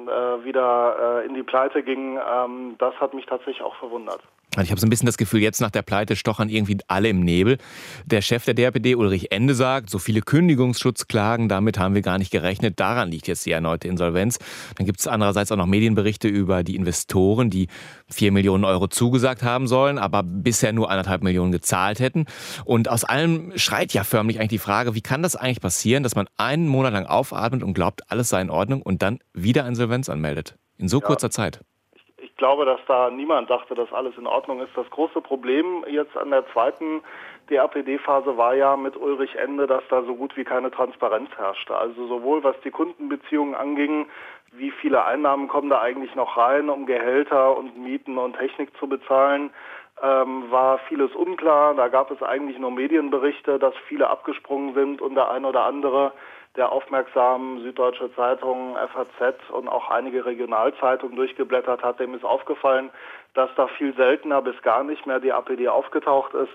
in die Pleite ging, das hat mich tatsächlich auch verwundert.
Ich habe so ein bisschen das Gefühl, jetzt nach der Pleite stochern irgendwie alle im Nebel. Der Chef der DAPD, Ulrich Ende, sagt, so viele Kündigungsschutzklagen, damit haben wir gar nicht gerechnet. Daran liegt jetzt die erneute Insolvenz. Dann gibt es andererseits auch noch Medienberichte über die Investoren, die 4 Millionen Euro zugesagt haben sollen, aber bisher nur 1,5 Millionen gezahlt hätten. Und aus allem schreit ja förmlich eigentlich die Frage, wie kann das eigentlich passieren, dass man einen Monat lang aufatmet und glaubt, alles sei in Ordnung und dann wieder Insolvenz anmeldet? In so kurzer Zeit.
Ich glaube, dass da niemand dachte, dass alles in Ordnung ist. Das große Problem jetzt an der zweiten DAPD-Phase war ja mit Ulrich Ende, dass da so gut wie keine Transparenz herrschte. Also sowohl was die Kundenbeziehungen anging, wie viele Einnahmen kommen da eigentlich noch rein, um Gehälter und Mieten und Technik zu bezahlen, war vieles unklar. Da gab es eigentlich nur Medienberichte, dass viele abgesprungen sind und der eine oder andere, der aufmerksamen Süddeutsche Zeitung, FAZ und auch einige Regionalzeitungen durchgeblättert hat, dem ist aufgefallen, dass da viel seltener bis gar nicht mehr die APD aufgetaucht ist.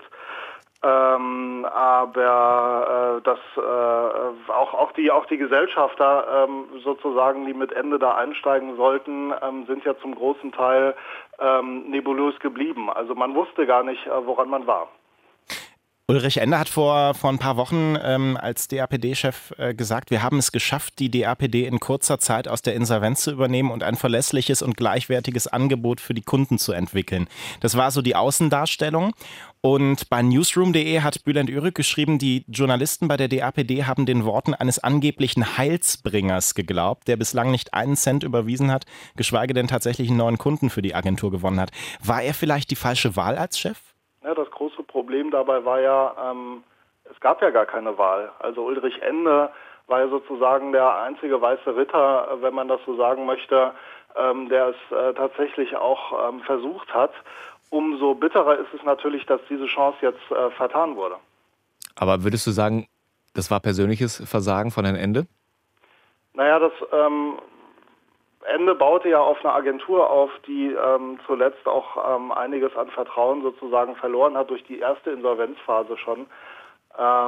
Aber dass auch die Gesellschafter sozusagen, die mit Ende da einsteigen sollten, sind ja zum großen Teil nebulös geblieben. Also man wusste gar nicht, woran man war.
Ulrich Ende hat vor ein paar Wochen als DAPD-Chef gesagt, wir haben es geschafft, die DAPD in kurzer Zeit aus der Insolvenz zu übernehmen und ein verlässliches und gleichwertiges Angebot für die Kunden zu entwickeln. Das war so die Außendarstellung. Und bei newsroom.de hat Bülent Ürük geschrieben, die Journalisten bei der DAPD haben den Worten eines angeblichen Heilsbringers geglaubt, der bislang nicht einen Cent überwiesen hat, geschweige denn tatsächlich einen neuen Kunden für die Agentur gewonnen hat. War er vielleicht die falsche Wahl als Chef?
Ja, das große Problem dabei war ja, es gab ja gar keine Wahl. Also Ulrich Ende war ja sozusagen der einzige weiße Ritter, wenn man das so sagen möchte, der es tatsächlich auch versucht hat. Umso bitterer ist es natürlich, dass diese Chance jetzt vertan wurde.
Aber würdest du sagen, das war persönliches Versagen von Herrn Ende?
Naja, das Ende baute ja auf eine Agentur auf, die zuletzt auch einiges an Vertrauen sozusagen verloren hat durch die erste Insolvenzphase schon. Da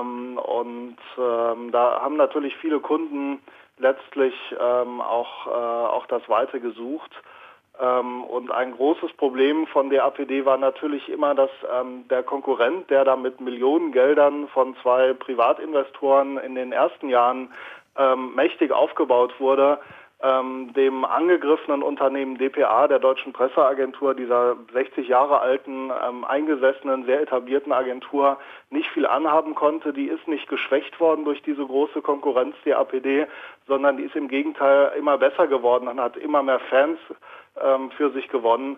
haben natürlich viele Kunden letztlich auch das Weite gesucht. Und ein großes Problem von der APD war natürlich immer, dass der Konkurrent, der da mit Millionengeldern von zwei Privatinvestoren in den ersten Jahren mächtig aufgebaut wurde, dem angegriffenen Unternehmen dpa, der Deutschen Presseagentur, dieser 60 Jahre alten, eingesessenen, sehr etablierten Agentur, nicht viel anhaben konnte. Die ist nicht geschwächt worden durch diese große Konkurrenz der APD, sondern die ist im Gegenteil immer besser geworden und hat immer mehr Fans für sich gewonnen.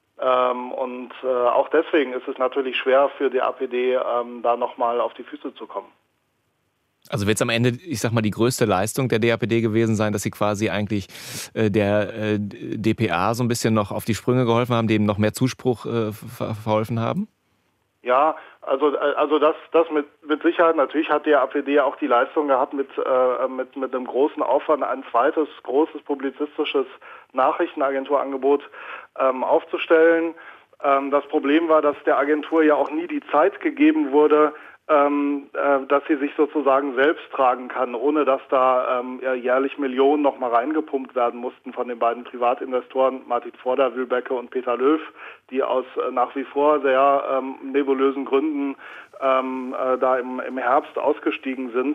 Auch deswegen ist es natürlich schwer für die APD, da nochmal auf die Füße zu kommen.
Also wird es am Ende, ich sag mal, die größte Leistung der DAPD gewesen sein, dass sie quasi eigentlich der dpa so ein bisschen noch auf die Sprünge geholfen haben, dem noch mehr Zuspruch verholfen haben?
Ja, also das mit Sicherheit. Natürlich hat die APD auch die Leistung gehabt, mit einem großen Aufwand ein zweites großes publizistisches Nachrichtenagenturangebot aufzustellen. Das Problem war, dass der Agentur ja auch nie die Zeit gegeben wurde, dass sie sich sozusagen selbst tragen kann, ohne dass da jährlich Millionen noch mal reingepumpt werden mussten von den beiden Privatinvestoren Martin Forder, Wühlbecke und Peter Löw, die aus nach wie vor sehr nebulösen Gründen da im Herbst ausgestiegen sind.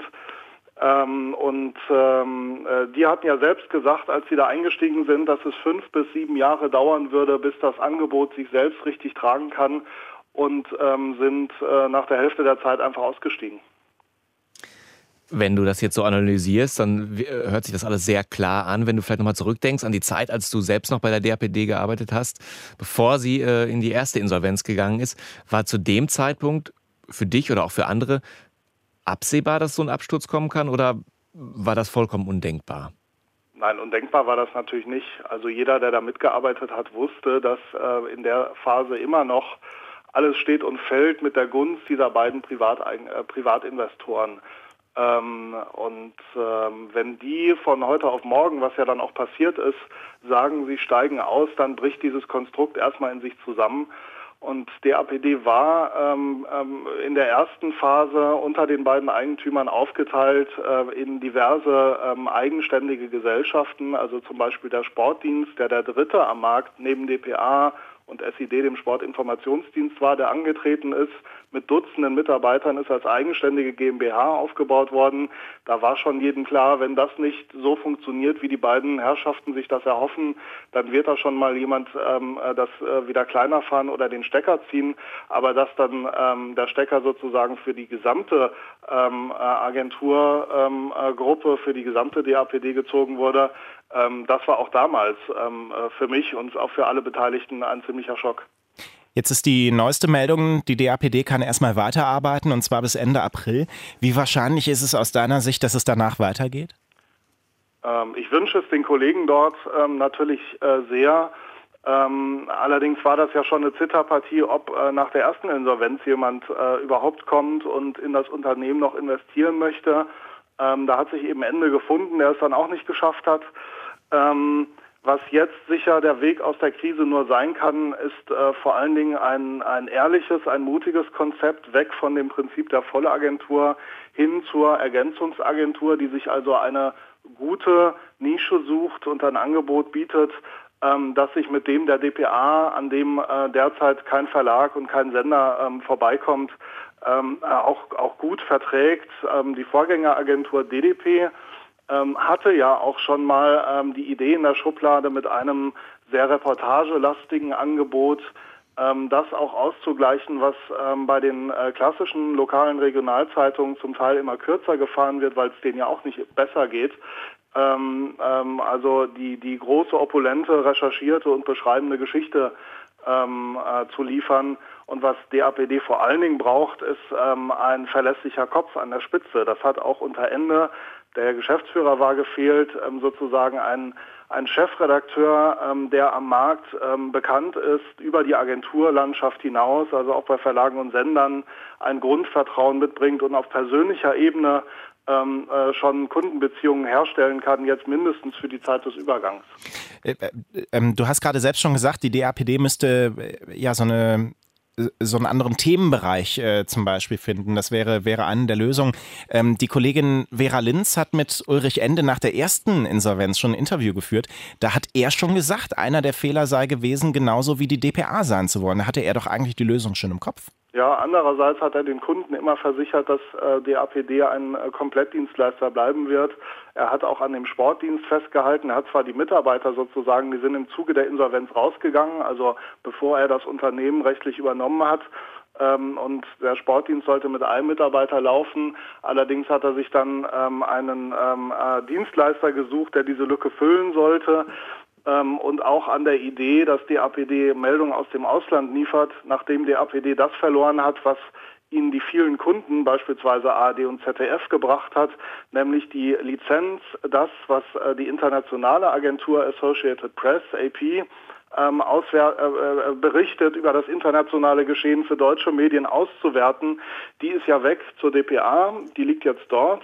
Die hatten ja selbst gesagt, als sie da eingestiegen sind, dass es 5 bis 7 Jahre dauern würde, bis das Angebot sich selbst richtig tragen kann. Und sind nach der Hälfte der Zeit einfach ausgestiegen.
Wenn du das jetzt so analysierst, dann hört sich das alles sehr klar an. Wenn du vielleicht nochmal zurückdenkst an die Zeit, als du selbst noch bei der DAPD gearbeitet hast, bevor sie in die erste Insolvenz gegangen ist, war zu dem Zeitpunkt für dich oder auch für andere absehbar, dass so ein Absturz kommen kann, oder war das vollkommen undenkbar?
Nein, undenkbar war das natürlich nicht. Also jeder, der da mitgearbeitet hat, wusste, dass in der Phase immer noch alles steht und fällt mit der Gunst dieser beiden Privatinvestoren. Wenn die von heute auf morgen, was ja dann auch passiert ist, sagen, sie steigen aus, dann bricht dieses Konstrukt erstmal in sich zusammen. Und DAPD war in der ersten Phase unter den beiden Eigentümern aufgeteilt in diverse eigenständige Gesellschaften, also zum Beispiel der Sportdienst, der dritte am Markt neben dpa und SID, dem Sportinformationsdienst war, der angetreten ist, mit Dutzenden Mitarbeitern, ist als eigenständige GmbH aufgebaut worden. Da war schon jedem klar, wenn das nicht so funktioniert, wie die beiden Herrschaften sich das erhoffen, dann wird da schon mal jemand das wieder kleiner fahren oder den Stecker ziehen. Aber dass dann der Stecker sozusagen für die gesamte Agenturgruppe, für die gesamte DAPD gezogen wurde, das war auch damals für mich und auch für alle Beteiligten ein ziemlicher Schock.
Jetzt ist die neueste Meldung, die DAPD kann erstmal weiterarbeiten, und zwar bis Ende April. Wie wahrscheinlich ist es aus deiner Sicht, dass es danach weitergeht?
Ich wünsche es den Kollegen dort natürlich sehr. Allerdings war das ja schon eine Zitterpartie, ob nach der ersten Insolvenz jemand überhaupt kommt und in das Unternehmen noch investieren möchte. Da hat sich eben Ende gefunden, der es dann auch nicht geschafft hat. Was jetzt sicher der Weg aus der Krise nur sein kann, ist vor allen Dingen ein ehrliches, ein mutiges Konzept, weg von dem Prinzip der Vollagentur hin zur Ergänzungsagentur, die sich also eine gute Nische sucht und ein Angebot bietet, das sich mit dem der dpa, an dem derzeit kein Verlag und kein Sender vorbeikommt, auch gut verträgt. Die Vorgängeragentur DDP hatte ja auch schon mal die Idee in der Schublade mit einem sehr reportagelastigen Angebot, das auch auszugleichen, was bei den klassischen lokalen Regionalzeitungen zum Teil immer kürzer gefahren wird, weil es denen ja auch nicht besser geht. Also die große, opulente, recherchierte und beschreibende Geschichte zu liefern. Und was DAPD vor allen Dingen braucht, ist ein verlässlicher Kopf an der Spitze. Das hat auch unter Ende, der Geschäftsführer war gefehlt, sozusagen ein Chefredakteur, der am Markt bekannt ist, über die Agenturlandschaft hinaus, also auch bei Verlagen und Sendern ein Grundvertrauen mitbringt und auf persönlicher Ebene schon Kundenbeziehungen herstellen kann, jetzt mindestens für die Zeit des Übergangs.
Du hast gerade selbst schon gesagt, die DAPD müsste ja so einen anderen Themenbereich zum Beispiel finden. Das wäre eine der Lösungen. Die Kollegin Vera Linz hat mit Ulrich Ende nach der ersten Insolvenz schon ein Interview geführt. Da hat er schon gesagt, einer der Fehler sei gewesen, genauso wie die dpa sein zu wollen. Da hatte er doch eigentlich die Lösung schon im Kopf.
Ja, andererseits hat er den Kunden immer versichert, dass DAPD ein Komplettdienstleister bleiben wird. Er hat auch an dem Sportdienst festgehalten. Er hat zwar die Mitarbeiter sozusagen, die sind im Zuge der Insolvenz rausgegangen, also bevor er das Unternehmen rechtlich übernommen hat. Und der Sportdienst sollte mit einem Mitarbeiter laufen. Allerdings hat er sich dann einen Dienstleister gesucht, der diese Lücke füllen sollte. Und auch an der Idee, dass DAPD Meldungen aus dem Ausland liefert, nachdem DAPD das verloren hat, was ihnen die vielen Kunden, beispielsweise ARD und ZDF, gebracht hat, nämlich die Lizenz, das, was die internationale Agentur Associated Press, AP, berichtet über das internationale Geschehen für deutsche Medien auszuwerten. Die ist ja weg zur dpa, die liegt jetzt dort.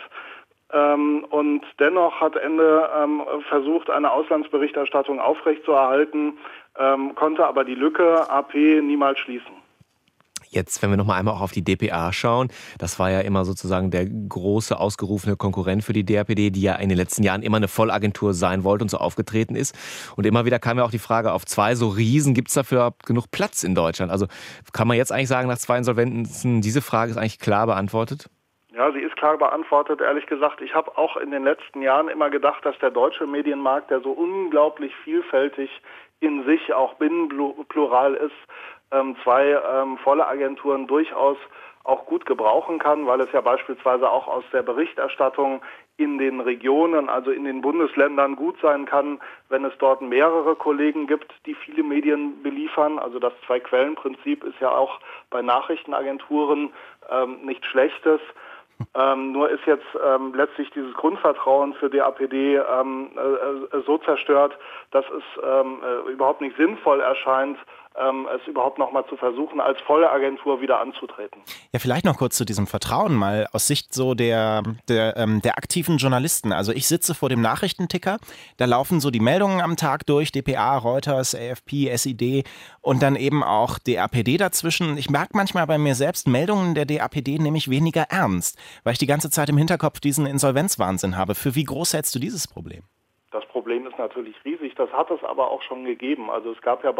Und dennoch hat Ende versucht, eine Auslandsberichterstattung aufrechtzuerhalten, konnte aber die Lücke AP niemals schließen.
Jetzt, wenn wir noch mal einmal auch auf die dpa schauen, das war ja immer sozusagen der große, ausgerufene Konkurrent für die DAPD, die ja in den letzten Jahren immer eine Vollagentur sein wollte und so aufgetreten ist. Und immer wieder kam ja auch die Frage auf, zwei so Riesen, gibt es dafür genug Platz in Deutschland? Also kann man jetzt eigentlich sagen, nach 2 Insolvenzen, diese Frage ist eigentlich klar beantwortet?
Ja, sie ist klar beantwortet. Ehrlich gesagt, ich habe auch in den letzten Jahren immer gedacht, dass der deutsche Medienmarkt, der so unglaublich vielfältig in sich auch binnenplural ist, 2 volle Agenturen durchaus auch gut gebrauchen kann, weil es ja beispielsweise auch aus der Berichterstattung in den Regionen, also in den Bundesländern gut sein kann, wenn es dort mehrere Kollegen gibt, die viele Medien beliefern. Also das 2-Quellen-Prinzip ist ja auch bei Nachrichtenagenturen nichts Schlechtes. Nur ist jetzt letztlich dieses Grundvertrauen für DAPD so zerstört, dass es überhaupt nicht sinnvoll erscheint, es überhaupt noch mal zu versuchen, als volle Agentur wieder anzutreten.
Ja, vielleicht noch kurz zu diesem Vertrauen mal aus Sicht so der aktiven Journalisten. Also ich sitze vor dem Nachrichtenticker, da laufen so die Meldungen am Tag durch, dpa, Reuters, AFP, SID und dann eben auch DAPD dazwischen. Ich merke manchmal bei mir selbst, Meldungen der DAPD nehme ich weniger ernst, weil ich die ganze Zeit im Hinterkopf diesen Insolvenzwahnsinn habe. Für wie groß hältst du dieses Problem?
Das Problem ist natürlich riesig, das hat es aber auch schon gegeben. Also es gab ja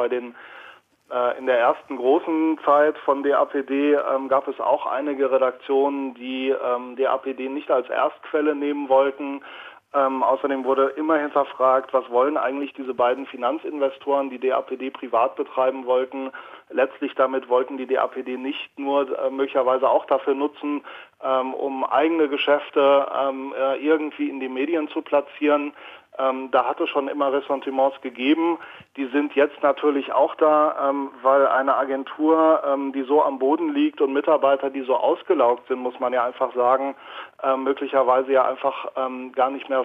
in der ersten großen Zeit von DAPD gab es auch einige Redaktionen, die DAPD nicht als Erstquelle nehmen wollten. Außerdem wurde immer hinterfragt, was wollen eigentlich diese beiden Finanzinvestoren, die DAPD privat betreiben wollten. Letztlich damit wollten die DAPD nicht nur möglicherweise auch dafür nutzen, um eigene Geschäfte irgendwie in die Medien zu platzieren. Da hat es schon immer Ressentiments gegeben. Die sind jetzt natürlich auch da, weil eine Agentur, die so am Boden liegt und Mitarbeiter, die so ausgelaugt sind, muss man ja einfach sagen, möglicherweise ja einfach gar nicht mehr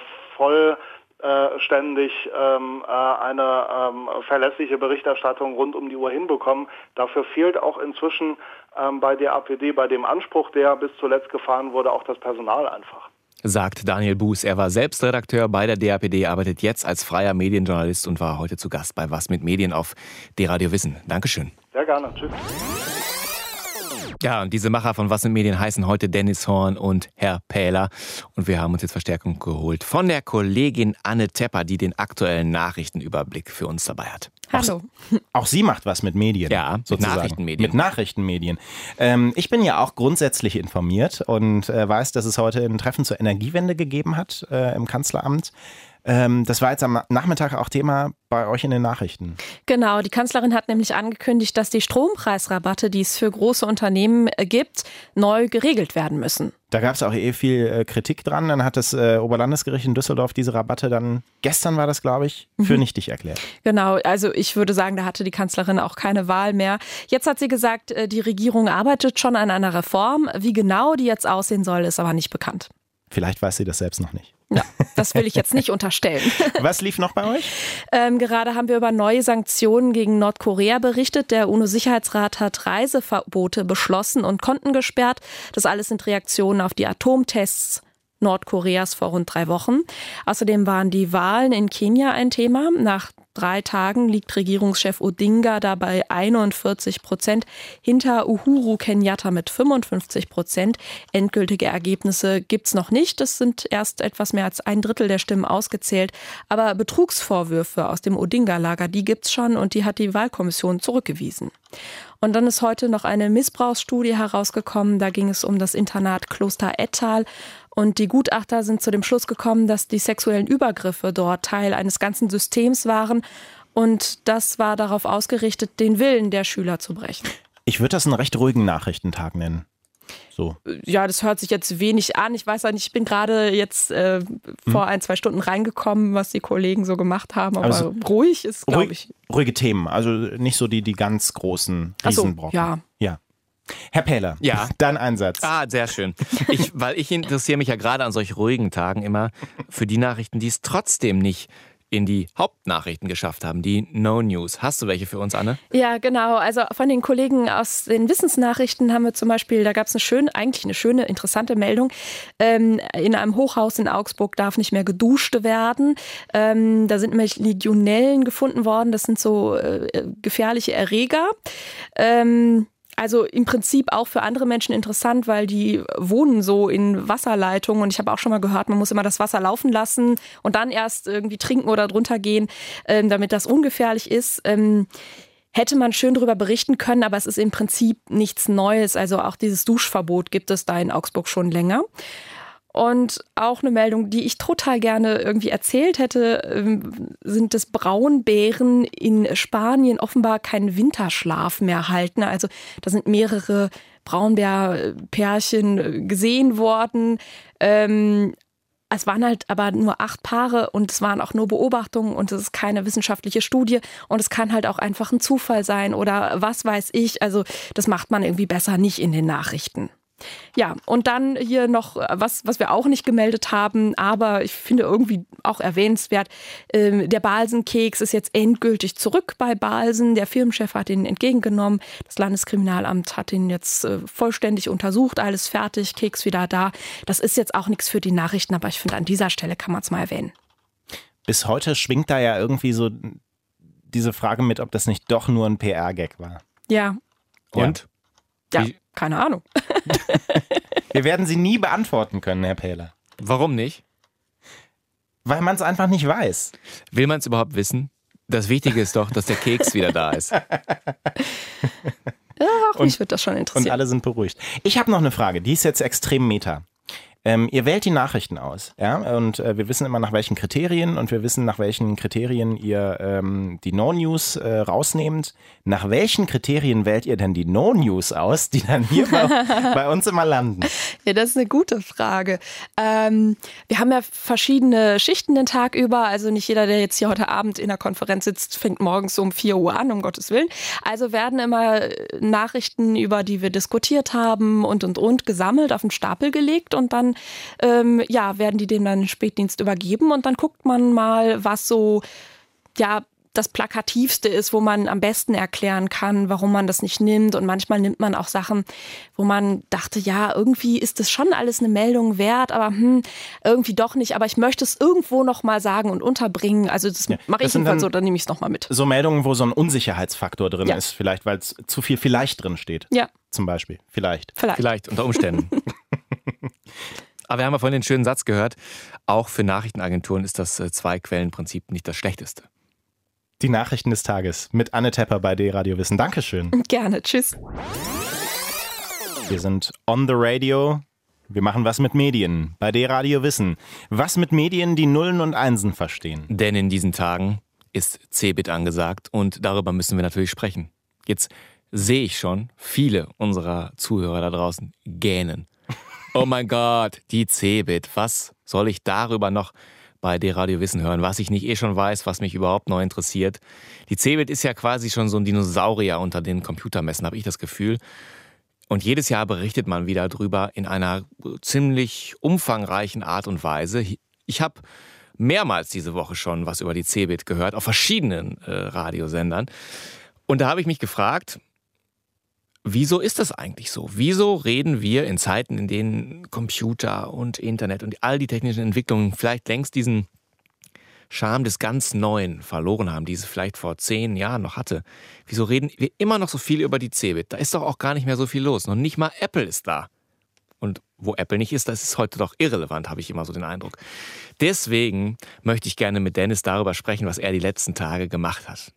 vollständig eine verlässliche Berichterstattung rund um die Uhr hinbekommen. Dafür fehlt auch inzwischen bei der APD, bei dem Anspruch, der bis zuletzt gefahren wurde, auch das Personal einfach.
sagt Daniel Buß. Er war selbst Redakteur bei der DAPD, arbeitet jetzt als freier Medienjournalist und war heute zu Gast bei Was mit Medien auf D-Radio Wissen. Dankeschön.
Sehr gerne. Tschüss.
Ja, und diese Macher von Was mit Medien heißen heute Dennis Horn und Herr Pähler. Und wir haben uns jetzt Verstärkung geholt von der Kollegin Anne Tepper, die den aktuellen Nachrichtenüberblick für uns dabei hat.
Hallo. Auch sie macht was mit Medien.
Ja,
sozusagen.
mit Nachrichtenmedien.
Mit Nachrichtenmedien. Ich bin ja auch grundsätzlich informiert und weiß, dass es heute ein Treffen zur Energiewende gegeben hat im Kanzleramt. Das war jetzt am Nachmittag auch Thema bei euch in den Nachrichten.
Genau, die Kanzlerin hat nämlich angekündigt, dass die Strompreisrabatte, die es für große Unternehmen gibt, neu geregelt werden müssen.
Da gab es auch viel Kritik dran. Dann hat das Oberlandesgericht in Düsseldorf diese Rabatte dann, gestern war das, glaube ich, für nichtig erklärt.
Genau, also ich würde sagen, da hatte die Kanzlerin auch keine Wahl mehr. Jetzt hat sie gesagt, die Regierung arbeitet schon an einer Reform. Wie genau die jetzt aussehen soll, ist aber nicht bekannt.
Vielleicht weiß sie das selbst noch nicht.
Ja, das will ich jetzt nicht unterstellen.
Was lief noch bei euch?
Gerade haben wir über neue Sanktionen gegen Nordkorea berichtet. Der UNO-Sicherheitsrat hat Reiseverbote beschlossen und Konten gesperrt. Das alles sind Reaktionen auf die Atomtests Nordkoreas vor rund 3 Wochen. Außerdem waren die Wahlen in Kenia ein Thema. Nach 3 Tagen liegt Regierungschef Odinga dabei 41%, hinter Uhuru Kenyatta mit 55%. Endgültige Ergebnisse gibt's noch nicht. Es sind erst etwas mehr als 1/3 der Stimmen ausgezählt. Aber Betrugsvorwürfe aus dem Odinga-Lager, die gibt's schon und die hat die Wahlkommission zurückgewiesen. Und dann ist heute noch eine Missbrauchsstudie herausgekommen. Da ging es um das Internat Kloster Ettal. Und die Gutachter sind zu dem Schluss gekommen, dass die sexuellen Übergriffe dort Teil eines ganzen Systems waren. Und das war darauf ausgerichtet, den Willen der Schüler zu brechen.
Ich würde das einen recht ruhigen Nachrichtentag nennen. So.
Ja, das hört sich jetzt wenig an. Ich weiß nicht, ich bin gerade jetzt vor 1-2 Stunden reingekommen, was die Kollegen so gemacht haben. Aber also, ruhig ist, glaube ich.
Ruhige Themen, also nicht so die ganz großen Riesenbrocken.
Ach so, ja.
Herr Pähler,
ja.
Dein Einsatz.
Sehr schön. Weil ich interessiere mich ja gerade an solch ruhigen Tagen immer für die Nachrichten, die es trotzdem nicht in die Hauptnachrichten geschafft haben, die No-News. Hast du welche für uns, Anne?
Ja, genau. Also von den Kollegen aus den Wissensnachrichten haben wir zum Beispiel, da gab es eigentlich eine schöne, interessante Meldung. In einem Hochhaus in Augsburg darf nicht mehr geduscht werden. Da sind nämlich Legionellen gefunden worden. Das sind so gefährliche Erreger. Also im Prinzip auch für andere Menschen interessant, weil die wohnen so in Wasserleitungen und ich habe auch schon mal gehört, man muss immer das Wasser laufen lassen und dann erst irgendwie trinken oder drunter gehen, damit das ungefährlich ist. Hätte man schön darüber berichten können, aber es ist im Prinzip nichts Neues. Also auch dieses Duschverbot gibt es da in Augsburg schon länger. Und auch eine Meldung, die ich total gerne irgendwie erzählt hätte, sind, dass Braunbären in Spanien offenbar keinen Winterschlaf mehr halten. Also da sind mehrere Braunbärpärchen gesehen worden. Es waren halt aber nur 8 Paare und es waren auch nur Beobachtungen und es ist keine wissenschaftliche Studie und es kann halt auch einfach ein Zufall sein oder was weiß ich. Also das macht man irgendwie besser nicht in den Nachrichten. Ja, und dann hier noch was wir auch nicht gemeldet haben, aber ich finde irgendwie auch erwähnenswert. Der Balsenkeks ist jetzt endgültig zurück bei Balsen. Der Firmenchef hat ihn entgegengenommen. Das Landeskriminalamt hat ihn jetzt vollständig untersucht. Alles fertig, Keks wieder da. Das ist jetzt auch nichts für die Nachrichten, aber ich finde, an dieser Stelle kann man es mal erwähnen.
Bis heute schwingt da ja irgendwie so diese Frage mit, ob das nicht doch nur ein PR-Gag war.
Ja.
Und?
Ja, keine Ahnung.
Wir werden sie nie beantworten können, Herr Pähler.
Warum nicht?
Weil man es einfach nicht weiß.
Will man es überhaupt wissen? Das Wichtige ist doch, dass der Keks wieder da ist.
Ja, auch mich wird das schon interessieren.
Und alle sind beruhigt. Ich habe noch eine Frage, die ist jetzt extrem meta. Ihr wählt die Nachrichten aus, ja, und wir wissen immer nach welchen Kriterien und wir wissen nach welchen Kriterien ihr die No-News rausnehmt. Nach welchen Kriterien wählt ihr denn die No-News aus, die dann hier bei uns immer landen?
Ja, das ist eine gute Frage. Wir haben ja verschiedene Schichten den Tag über, also nicht jeder, der jetzt hier heute Abend in der Konferenz sitzt, fängt morgens um 4 Uhr an, um Gottes Willen. Also werden immer Nachrichten, über die wir diskutiert haben und gesammelt, auf den Stapel gelegt und dann werden die dem dann im Spätdienst übergeben und dann guckt man mal, was so das Plakativste ist, wo man am besten erklären kann, warum man das nicht nimmt. Und manchmal nimmt man auch Sachen, wo man dachte, ja, irgendwie ist das schon alles eine Meldung wert, aber irgendwie doch nicht. Aber ich möchte es irgendwo noch mal sagen und unterbringen. Also das mache ich jedenfalls so, dann nehme ich es noch mal mit. So
Meldungen, wo so ein Unsicherheitsfaktor drin ist, vielleicht, weil es zu viel vielleicht drin steht.
Ja.
Zum Beispiel. Vielleicht
unter Umständen. Aber wir haben ja vorhin den schönen Satz gehört, auch für Nachrichtenagenturen ist das Zwei-Quellen-Prinzip nicht das Schlechteste.
Die Nachrichten des Tages mit Anne Tepper bei D-Radio Wissen. Dankeschön.
Gerne, tschüss.
Wir sind on the radio. Wir machen was mit Medien bei D-Radio Wissen. Was mit Medien, die Nullen und Einsen verstehen.
Denn in diesen Tagen ist Cebit angesagt und darüber müssen wir natürlich sprechen. Jetzt sehe ich schon viele unserer Zuhörer da draußen gähnen. Oh mein Gott, die Cebit, was soll ich darüber noch bei D-Radio Wissen hören, was ich nicht schon weiß, was mich überhaupt neu interessiert. Die Cebit ist ja quasi schon so ein Dinosaurier unter den Computermessen, habe ich das Gefühl. Und jedes Jahr berichtet man wieder drüber in einer ziemlich umfangreichen Art und Weise. Ich habe mehrmals diese Woche schon was über die Cebit gehört, auf verschiedenen Radiosendern. Und da habe ich mich gefragt, wieso ist das eigentlich so? Wieso reden wir in Zeiten, in denen Computer und Internet und all die technischen Entwicklungen vielleicht längst diesen Charme des ganz Neuen verloren haben, die es vielleicht vor 10 Jahren noch hatte? Wieso reden wir immer noch so viel über die Cebit? Da ist doch auch gar nicht mehr so viel los. Noch nicht mal Apple ist da. Und wo Apple nicht ist, das ist heute doch irrelevant, habe ich immer so den Eindruck. Deswegen möchte ich gerne mit Dennis darüber sprechen, was er die letzten Tage gemacht hat.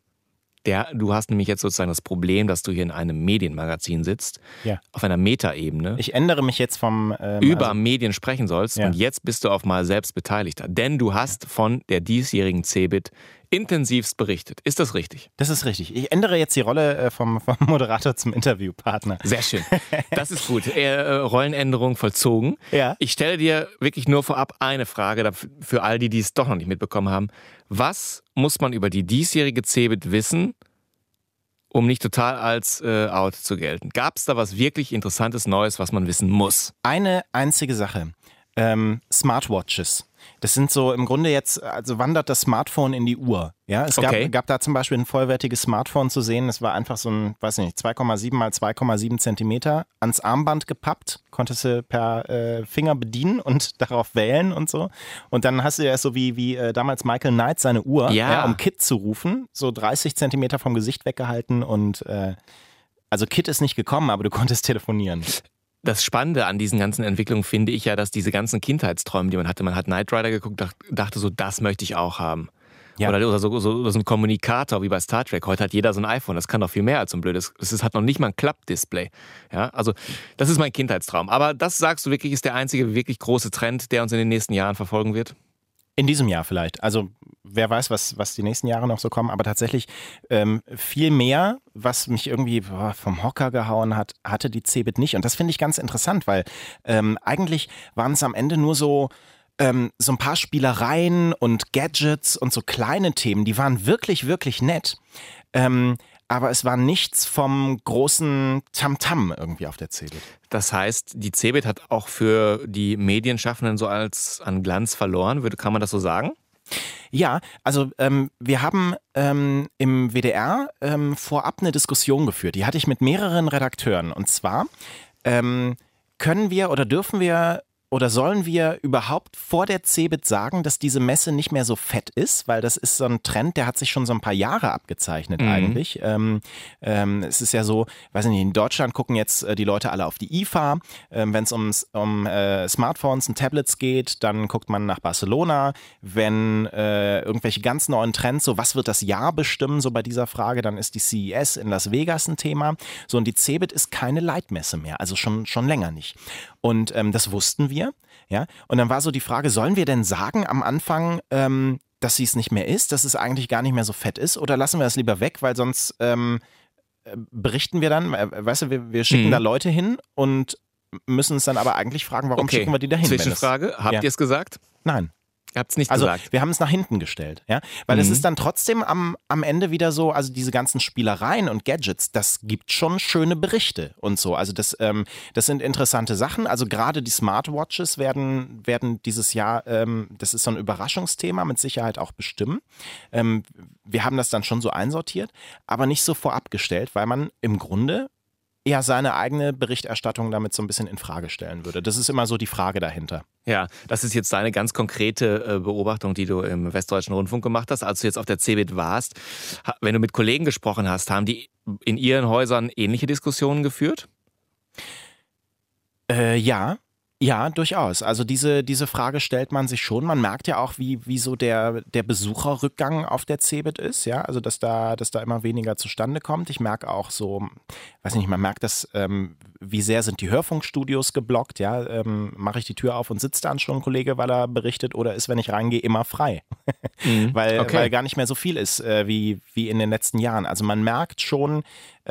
Du hast nämlich jetzt sozusagen das Problem, dass du hier in einem Medienmagazin sitzt, auf einer Metaebene.
Ich ändere mich jetzt vom...
über Medien sprechen sollst und jetzt bist du auf mal selbst Beteiligter. Denn du hast von der diesjährigen Cebit intensivst berichtet. Ist das richtig?
Das ist richtig. Ich ändere jetzt die Rolle vom Moderator zum Interviewpartner.
Sehr schön. Das ist gut. Rollenänderung vollzogen.
Ja.
Ich stelle dir wirklich nur vorab eine Frage für all die es doch noch nicht mitbekommen haben. Was muss man über die diesjährige Cebit wissen, um nicht total als out zu gelten? Gab es da was wirklich Interessantes, Neues, was man wissen muss?
Eine einzige Sache. Smartwatches. Das sind so im Grunde jetzt, also wandert das Smartphone in die Uhr. Ja, es gab da zum Beispiel ein vollwertiges Smartphone zu sehen. Es war einfach so ein, 2,7 mal 2,7 Zentimeter ans Armband gepappt. Konntest du per Finger bedienen und darauf wählen und so. Und dann hast du ja so wie damals Michael Knight seine Uhr, um KIT zu rufen. So 30 Zentimeter vom Gesicht weggehalten und also KIT ist nicht gekommen, aber du konntest telefonieren.
Das Spannende an diesen ganzen Entwicklungen finde ich ja, dass diese ganzen Kindheitsträume, die man hatte, man hat Knight Rider geguckt, dachte so, das möchte ich auch haben. Ja. Oder so ein Kommunikator wie bei Star Trek. Heute hat jeder so ein iPhone, das kann doch viel mehr als so ein blödes. Es hat noch nicht mal ein Klappdisplay. Ja, also das ist mein Kindheitstraum. Aber das, sagst du wirklich, ist der einzige wirklich große Trend, der uns in den nächsten Jahren verfolgen wird?
In diesem Jahr vielleicht. Also wer weiß, was die nächsten Jahre noch so kommen. Aber tatsächlich viel mehr, was mich irgendwie vom Hocker gehauen hat, hatte die Cebit nicht. Und das finde ich ganz interessant, weil eigentlich waren es am Ende nur so ein paar Spielereien und Gadgets und so kleine Themen. Die waren wirklich, wirklich nett. Aber es war nichts vom großen Tamtam irgendwie auf der Cebit.
Das heißt, die Cebit hat auch für die Medienschaffenden so als an Glanz verloren. Kann man das so sagen?
Ja, also wir haben im WDR vorab eine Diskussion geführt. Die hatte ich mit mehreren Redakteuren. Und zwar können wir oder dürfen wir oder sollen wir überhaupt vor der Cebit sagen, dass diese Messe nicht mehr so fett ist? Weil das ist so ein Trend, der hat sich schon so ein paar Jahre abgezeichnet eigentlich. Es ist ja so, weiß ich nicht, in Deutschland gucken jetzt die Leute alle auf die IFA. Wenn es um Smartphones und Tablets geht, dann guckt man nach Barcelona. Wenn irgendwelche ganz neuen Trends, so was wird das Jahr bestimmen, so bei dieser Frage, dann ist die CES in Las Vegas ein Thema. So, und die Cebit ist keine Leitmesse mehr, also schon länger nicht. Und das wussten wir. Ja? Und dann war so die Frage, sollen wir denn sagen am Anfang, dass sie es nicht mehr ist, dass es eigentlich gar nicht mehr so fett ist? Oder lassen wir das lieber weg, weil sonst berichten wir dann, weißt du, wir schicken da Leute hin und müssen uns dann aber eigentlich fragen, warum schicken wir die dahin?
Zwischenfrage, habt ihr es gesagt?
Nein.
Habt's nicht
also
gesagt.
wir haben es nach hinten gestellt, ja, weil es ist dann trotzdem am Ende wieder so, also diese ganzen Spielereien und Gadgets, das gibt schon schöne Berichte und so, also das sind interessante Sachen, also gerade die Smartwatches werden dieses Jahr, das ist so ein Überraschungsthema, mit Sicherheit auch bestimmen. Wir haben das dann schon so einsortiert, aber nicht so vorab gestellt, weil man im Grunde ja seine eigene Berichterstattung damit so ein bisschen in Frage stellen würde. Das ist immer so die Frage dahinter.
Ja, das ist jetzt deine ganz konkrete Beobachtung, die du im Westdeutschen Rundfunk gemacht hast, als du jetzt auf der CeBIT warst. Wenn du mit Kollegen gesprochen hast, haben die in ihren Häusern ähnliche Diskussionen geführt? Ja, durchaus. Also diese Frage stellt man sich schon. Man merkt ja auch, wie so der Besucherrückgang auf der CeBIT ist, ja, also dass da immer weniger zustande kommt. Ich merke auch so, weiß nicht, man merkt das, wie sehr sind die Hörfunkstudios geblockt, ja, mache ich die Tür auf und sitzt dann schon ein Kollege, weil er berichtet, oder ist, wenn ich reingehe, immer frei. Weil gar nicht mehr so viel ist, wie in den letzten Jahren. Also man merkt schon,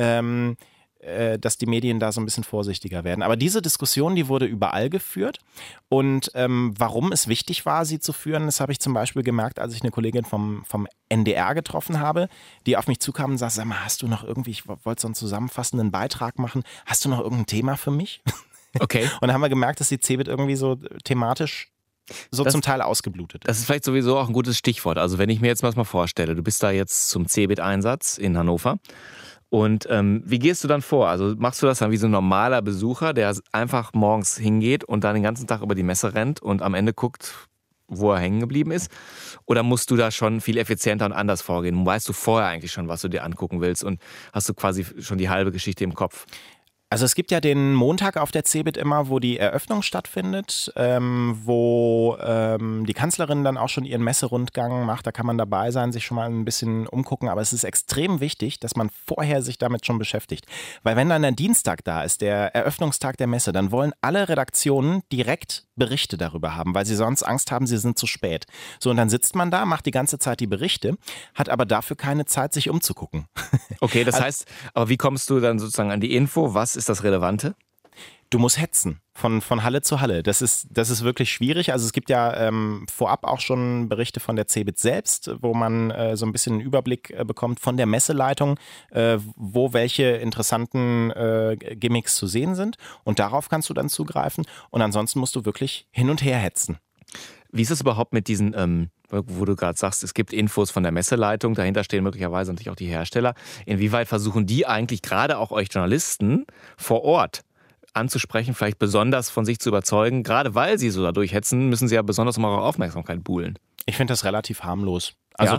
dass die Medien da so ein bisschen vorsichtiger werden. Aber diese Diskussion, die wurde überall geführt. Und warum es wichtig war, sie zu führen, das habe ich zum Beispiel gemerkt, als ich eine Kollegin vom NDR getroffen habe, die auf mich zukam und sagte, sag mal, hast du noch irgendwie, ich wollte so einen zusammenfassenden Beitrag machen, hast du noch irgendein Thema für mich? Okay.
Und dann haben wir gemerkt, dass die CeBIT irgendwie so thematisch zum Teil ausgeblutet.
Das ist vielleicht sowieso auch ein gutes Stichwort. Also wenn ich mir jetzt mal vorstelle, du bist da jetzt zum CeBIT-Einsatz in Hannover. Und wie gehst du dann vor? Also machst du das dann wie so ein normaler Besucher, der einfach morgens hingeht und dann den ganzen Tag über die Messe rennt und am Ende guckt, wo er hängen geblieben ist? Oder musst du da schon viel effizienter und anders vorgehen? Weißt du vorher eigentlich schon, was du dir angucken willst und hast du quasi schon die halbe Geschichte im Kopf?
Also es gibt ja den Montag auf der CeBIT immer, wo die Eröffnung stattfindet, wo die Kanzlerin dann auch schon ihren Messerundgang macht. Da kann man dabei sein, sich schon mal ein bisschen umgucken. Aber es ist extrem wichtig, dass man vorher sich damit schon beschäftigt. Weil wenn dann der Dienstag da ist, der Eröffnungstag der Messe, dann wollen alle Redaktionen direkt Berichte darüber haben, weil sie sonst Angst haben, sie sind zu spät. So, und dann sitzt man da, macht die ganze Zeit die Berichte, hat aber dafür keine Zeit, sich umzugucken.
Okay, das heißt, aber wie kommst du dann sozusagen an die Info? Was ist das Relevante?
Du musst hetzen von Halle zu Halle. Das ist wirklich schwierig. Also es gibt ja vorab auch schon Berichte von der CeBIT selbst, wo man so ein bisschen einen Überblick bekommt von der Messeleitung, wo welche interessanten Gimmicks zu sehen sind. Und darauf kannst du dann zugreifen. Und ansonsten musst du wirklich hin und her hetzen.
Wie ist es überhaupt mit diesen, wo du gerade sagst, es gibt Infos von der Messeleitung, dahinter stehen möglicherweise natürlich auch die Hersteller. Inwieweit versuchen die eigentlich gerade auch euch Journalisten vor Ort anzusprechen, vielleicht besonders von sich zu überzeugen? Gerade weil sie so da durchhetzen, müssen sie ja besonders um eure Aufmerksamkeit buhlen.
Ich finde das relativ harmlos. Also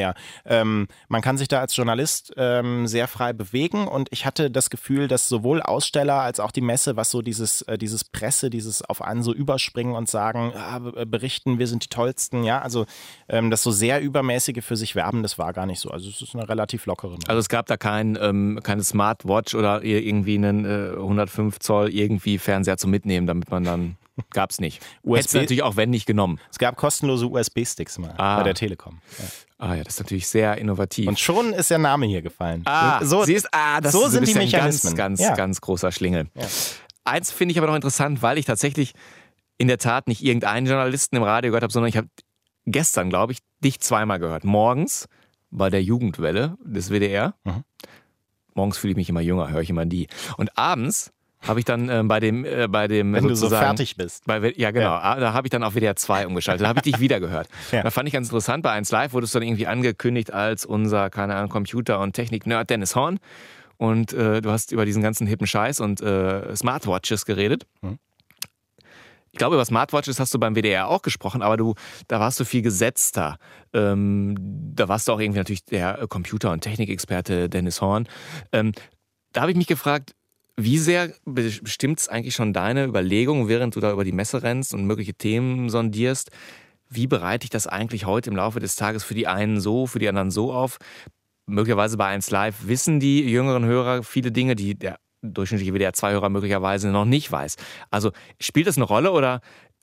man kann sich da als Journalist sehr frei bewegen und ich hatte das Gefühl, dass sowohl Aussteller als auch die Messe, was so dieses Presse, dieses auf einen so überspringen und sagen, berichten, wir sind die Tollsten, ja, also das so sehr übermäßige für sich werben, das war gar nicht so. Also es ist eine relativ lockere Nummer.
Also es gab da keine Smartwatch oder irgendwie einen 105 Zoll irgendwie Fernseher zum Mitnehmen, damit man dann... Gab's nicht. Hättest du natürlich auch, wenn nicht, genommen.
Es gab kostenlose USB-Sticks mal bei der Telekom.
Ja. Ja, das ist natürlich sehr innovativ.
Und schon ist der Name hier gefallen.
Das
so sind die
Mechanismen. Ganz großer Schlingel.
Ja.
Eins finde ich aber noch interessant, weil ich tatsächlich in der Tat nicht irgendeinen Journalisten im Radio gehört habe, sondern ich habe gestern, glaube ich, dich zweimal gehört. Morgens bei der Jugendwelle des WDR. Mhm. Morgens fühle ich mich immer jünger, höre ich immer die. Und abends habe ich dann bei dem
wenn du so fertig bist.
Da habe ich dann auf WDR 2 umgeschaltet. Da habe ich dich wieder gehört. Ja. Da fand ich ganz interessant, bei 1 Live wurdest du dann irgendwie angekündigt als unser, keine Ahnung, Computer- und Technik-Nerd Dennis Horn. Und du hast über diesen ganzen hippen Scheiß und Smartwatches geredet. Mhm. Ich glaube, über Smartwatches hast du beim WDR auch gesprochen, aber da warst du viel gesetzter. Da warst du auch irgendwie natürlich der Computer- und Technikexperte Dennis Horn. Da habe ich mich gefragt, wie sehr bestimmt es eigentlich schon deine Überlegung, während du da über die Messe rennst und mögliche Themen sondierst, wie bereite ich das eigentlich heute im Laufe des Tages für die einen so, für die anderen so auf? Möglicherweise bei 1 Live wissen die jüngeren Hörer viele Dinge, die der durchschnittliche WDR 2-Hörer möglicherweise noch nicht weiß. Also spielt das eine Rolle oder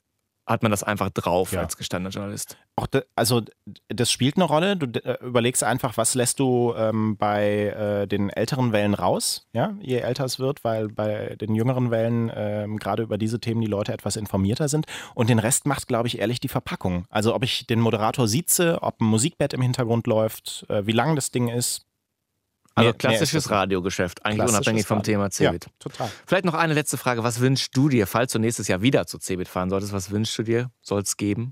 hat man das einfach drauf als gestandener Journalist?
Auch das spielt eine Rolle. Du überlegst einfach, was lässt du bei den älteren Wellen raus, ja, je älter es wird, weil bei den jüngeren Wellen gerade über diese Themen die Leute etwas informierter sind. Und den Rest macht, glaube ich, ehrlich die Verpackung. Also ob ich den Moderator sieze, ob ein Musikbett im Hintergrund läuft, wie lang das Ding ist.
Also klassisches Radiogeschäft, eigentlich unabhängig vom Thema Cebit.
Ja, total.
Vielleicht noch eine letzte Frage. Was wünschst du dir, falls du nächstes Jahr wieder zu Cebit fahren solltest? Was wünschst du dir? Soll es geben?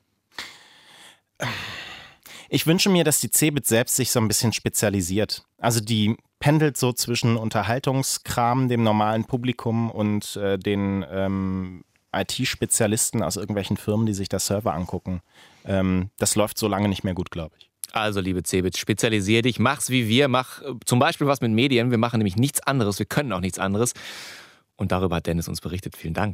Ich wünsche mir, dass die Cebit selbst sich so ein bisschen spezialisiert. Also die pendelt so zwischen Unterhaltungskram, dem normalen Publikum und den IT-Spezialisten aus irgendwelchen Firmen, die sich das Server angucken. Das läuft so lange nicht mehr gut, glaube ich.
Also, liebe Cebit, spezialisier dich, mach's wie wir, mach zum Beispiel was mit Medien. Wir machen nämlich nichts anderes, wir können auch nichts anderes. Und darüber hat Dennis uns berichtet. Vielen Dank.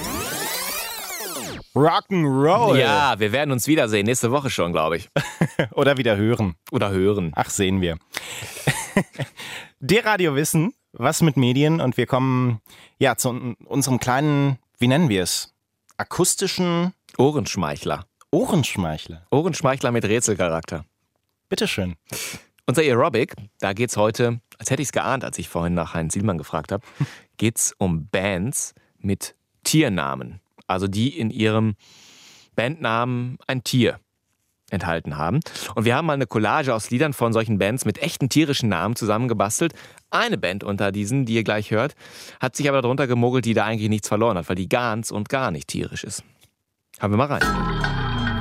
Rock'n'Roll.
Ja, wir werden uns wiedersehen, nächste Woche schon, glaube ich.
Oder wieder hören.
Oder hören.
Ach, sehen wir. D-Radio Wissen, was mit Medien? Und wir kommen zu unserem kleinen, wie nennen wir es? Akustischen
Ohrenschmeichler.
Ohrenschmeichler
mit Rätselcharakter.
Bitteschön.
Unser Aerobic, da geht's heute, als hätte ich es geahnt, als ich vorhin nach Heinz Sielmann gefragt habe, geht's um Bands mit Tiernamen. Also die in ihrem Bandnamen ein Tier enthalten haben. Und wir haben mal eine Collage aus Liedern von solchen Bands mit echten tierischen Namen zusammengebastelt. Eine Band unter diesen, die ihr gleich hört, hat sich aber darunter gemogelt, die da eigentlich nichts verloren hat, weil die ganz und gar nicht tierisch ist. Haben wir mal rein.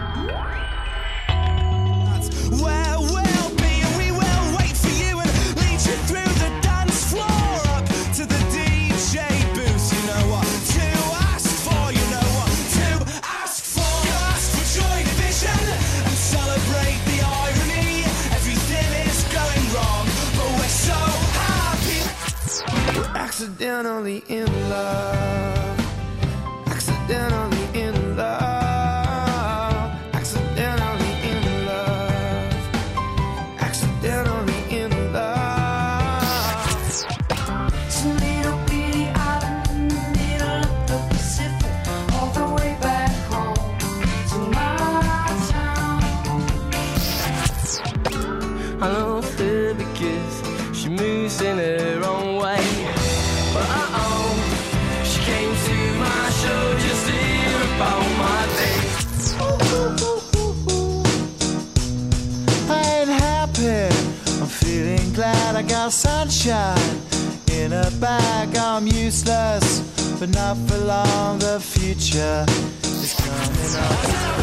Accidentally in love, accidentally in love, accidentally in love, accidentally in love. It's a little bitty island in the middle of the Pacific, all the way back home to my town. I love her because she moves in her own way. She came to my show just to hear about my day. I ain't happy, I'm feeling glad I got sunshine in a bag. I'm useless, but not for long, the future is coming up.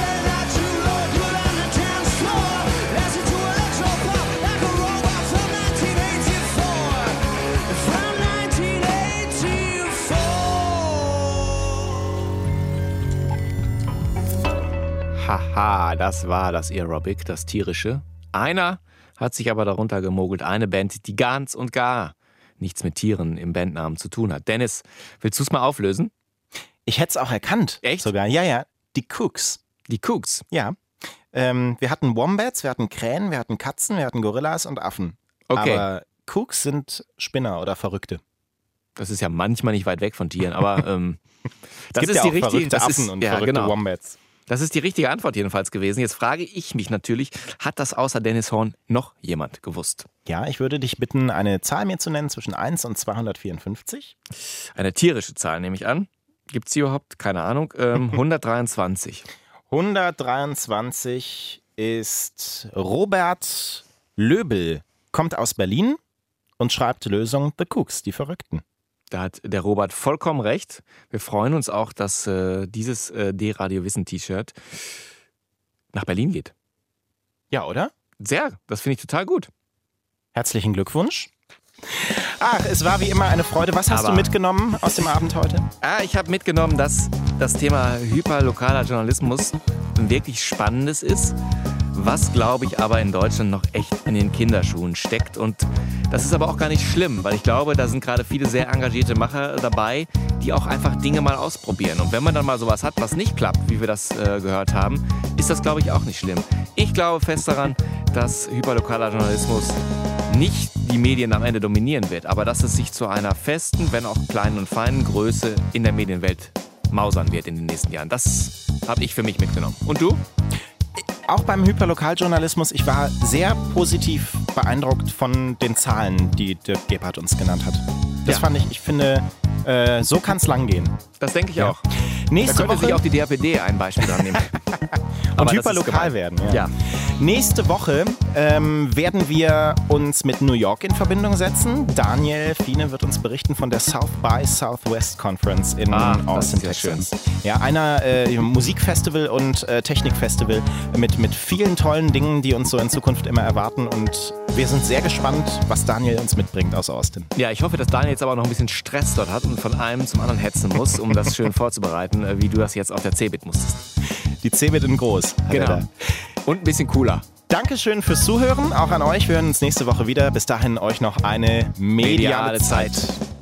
Haha, das war das Aerobic, das Tierische. Einer hat sich aber darunter gemogelt, eine Band, die ganz und gar nichts mit Tieren im Bandnamen zu tun hat. Dennis, willst du es mal auflösen?
Ich hätte es auch erkannt.
Echt?
Sogar, ja, die Kooks.
Die Kooks?
Ja. Wir hatten Wombats, wir hatten Krähen, wir hatten Katzen, wir hatten Gorillas und Affen.
Okay.
Aber Kooks sind Spinner oder Verrückte.
Das ist ja manchmal nicht weit weg von Tieren, aber das
gibt
ist
ja
die
auch
richtige,
verrückte Affen und verrückte Wombats.
Das ist die richtige Antwort jedenfalls gewesen. Jetzt frage ich mich natürlich, hat das außer Dennis Horn noch jemand gewusst?
Ja, ich würde dich bitten, eine Zahl mir zu nennen zwischen 1 und 254.
Eine tierische Zahl nehme ich an. Gibt es die überhaupt? Keine Ahnung. 123.
123 ist Robert Löbel, kommt aus Berlin und schreibt Lösung The Kooks, die Verrückten.
Da hat der Robert vollkommen recht. Wir freuen uns auch, dass dieses D-Radio Wissen T-Shirt nach Berlin geht.
Ja, oder?
Sehr, das finde ich total gut.
Herzlichen Glückwunsch. Ach, es war wie immer eine Freude. Was hast du mitgenommen aus dem Abend heute?
Ich habe mitgenommen, dass das Thema hyperlokaler Journalismus ein wirklich spannendes ist, was, glaube ich, aber in Deutschland noch echt in den Kinderschuhen steckt. Und das ist aber auch gar nicht schlimm, weil ich glaube, da sind gerade viele sehr engagierte Macher dabei, die auch einfach Dinge mal ausprobieren. Und wenn man dann mal sowas hat, was nicht klappt, wie wir das gehört haben, ist das, glaube ich, auch nicht schlimm. Ich glaube fest daran, dass hyperlokaler Journalismus nicht die Medien am Ende dominieren wird, aber dass es sich zu einer festen, wenn auch kleinen und feinen Größe in der Medienwelt mausern wird in den nächsten Jahren. Das habe ich für mich mitgenommen. Und du?
Auch beim Hyperlokaljournalismus, ich war sehr positiv beeindruckt von den Zahlen, die Dirk Gebhardt uns genannt hat. Das fand ich finde, so kann es lang gehen.
Das denke ich auch.
Nächste
da könnte
Woche
sich auch die DAPD ein Beispiel dran nehmen.
und hyperlokal werden. Ja. Nächste Woche werden wir uns mit New York in Verbindung setzen. Daniel Fiene wird uns berichten von der South by Southwest Conference in Austin, Texas. Ja, einer Musikfestival und Technikfestival mit vielen tollen Dingen, die uns so in Zukunft immer erwarten. Und wir sind sehr gespannt, was Daniel uns mitbringt aus Austin.
Ja, ich hoffe, dass Daniel jetzt aber noch ein bisschen Stress dort hat und von einem zum anderen hetzen muss, um das schön vorzubereiten, wie du das jetzt auf der CeBIT musstest.
Die CeBIT in groß.
Genau. Und ein bisschen cooler.
Dankeschön fürs Zuhören, auch an euch. Wir hören uns nächste Woche wieder. Bis dahin euch noch eine mediale Zeit.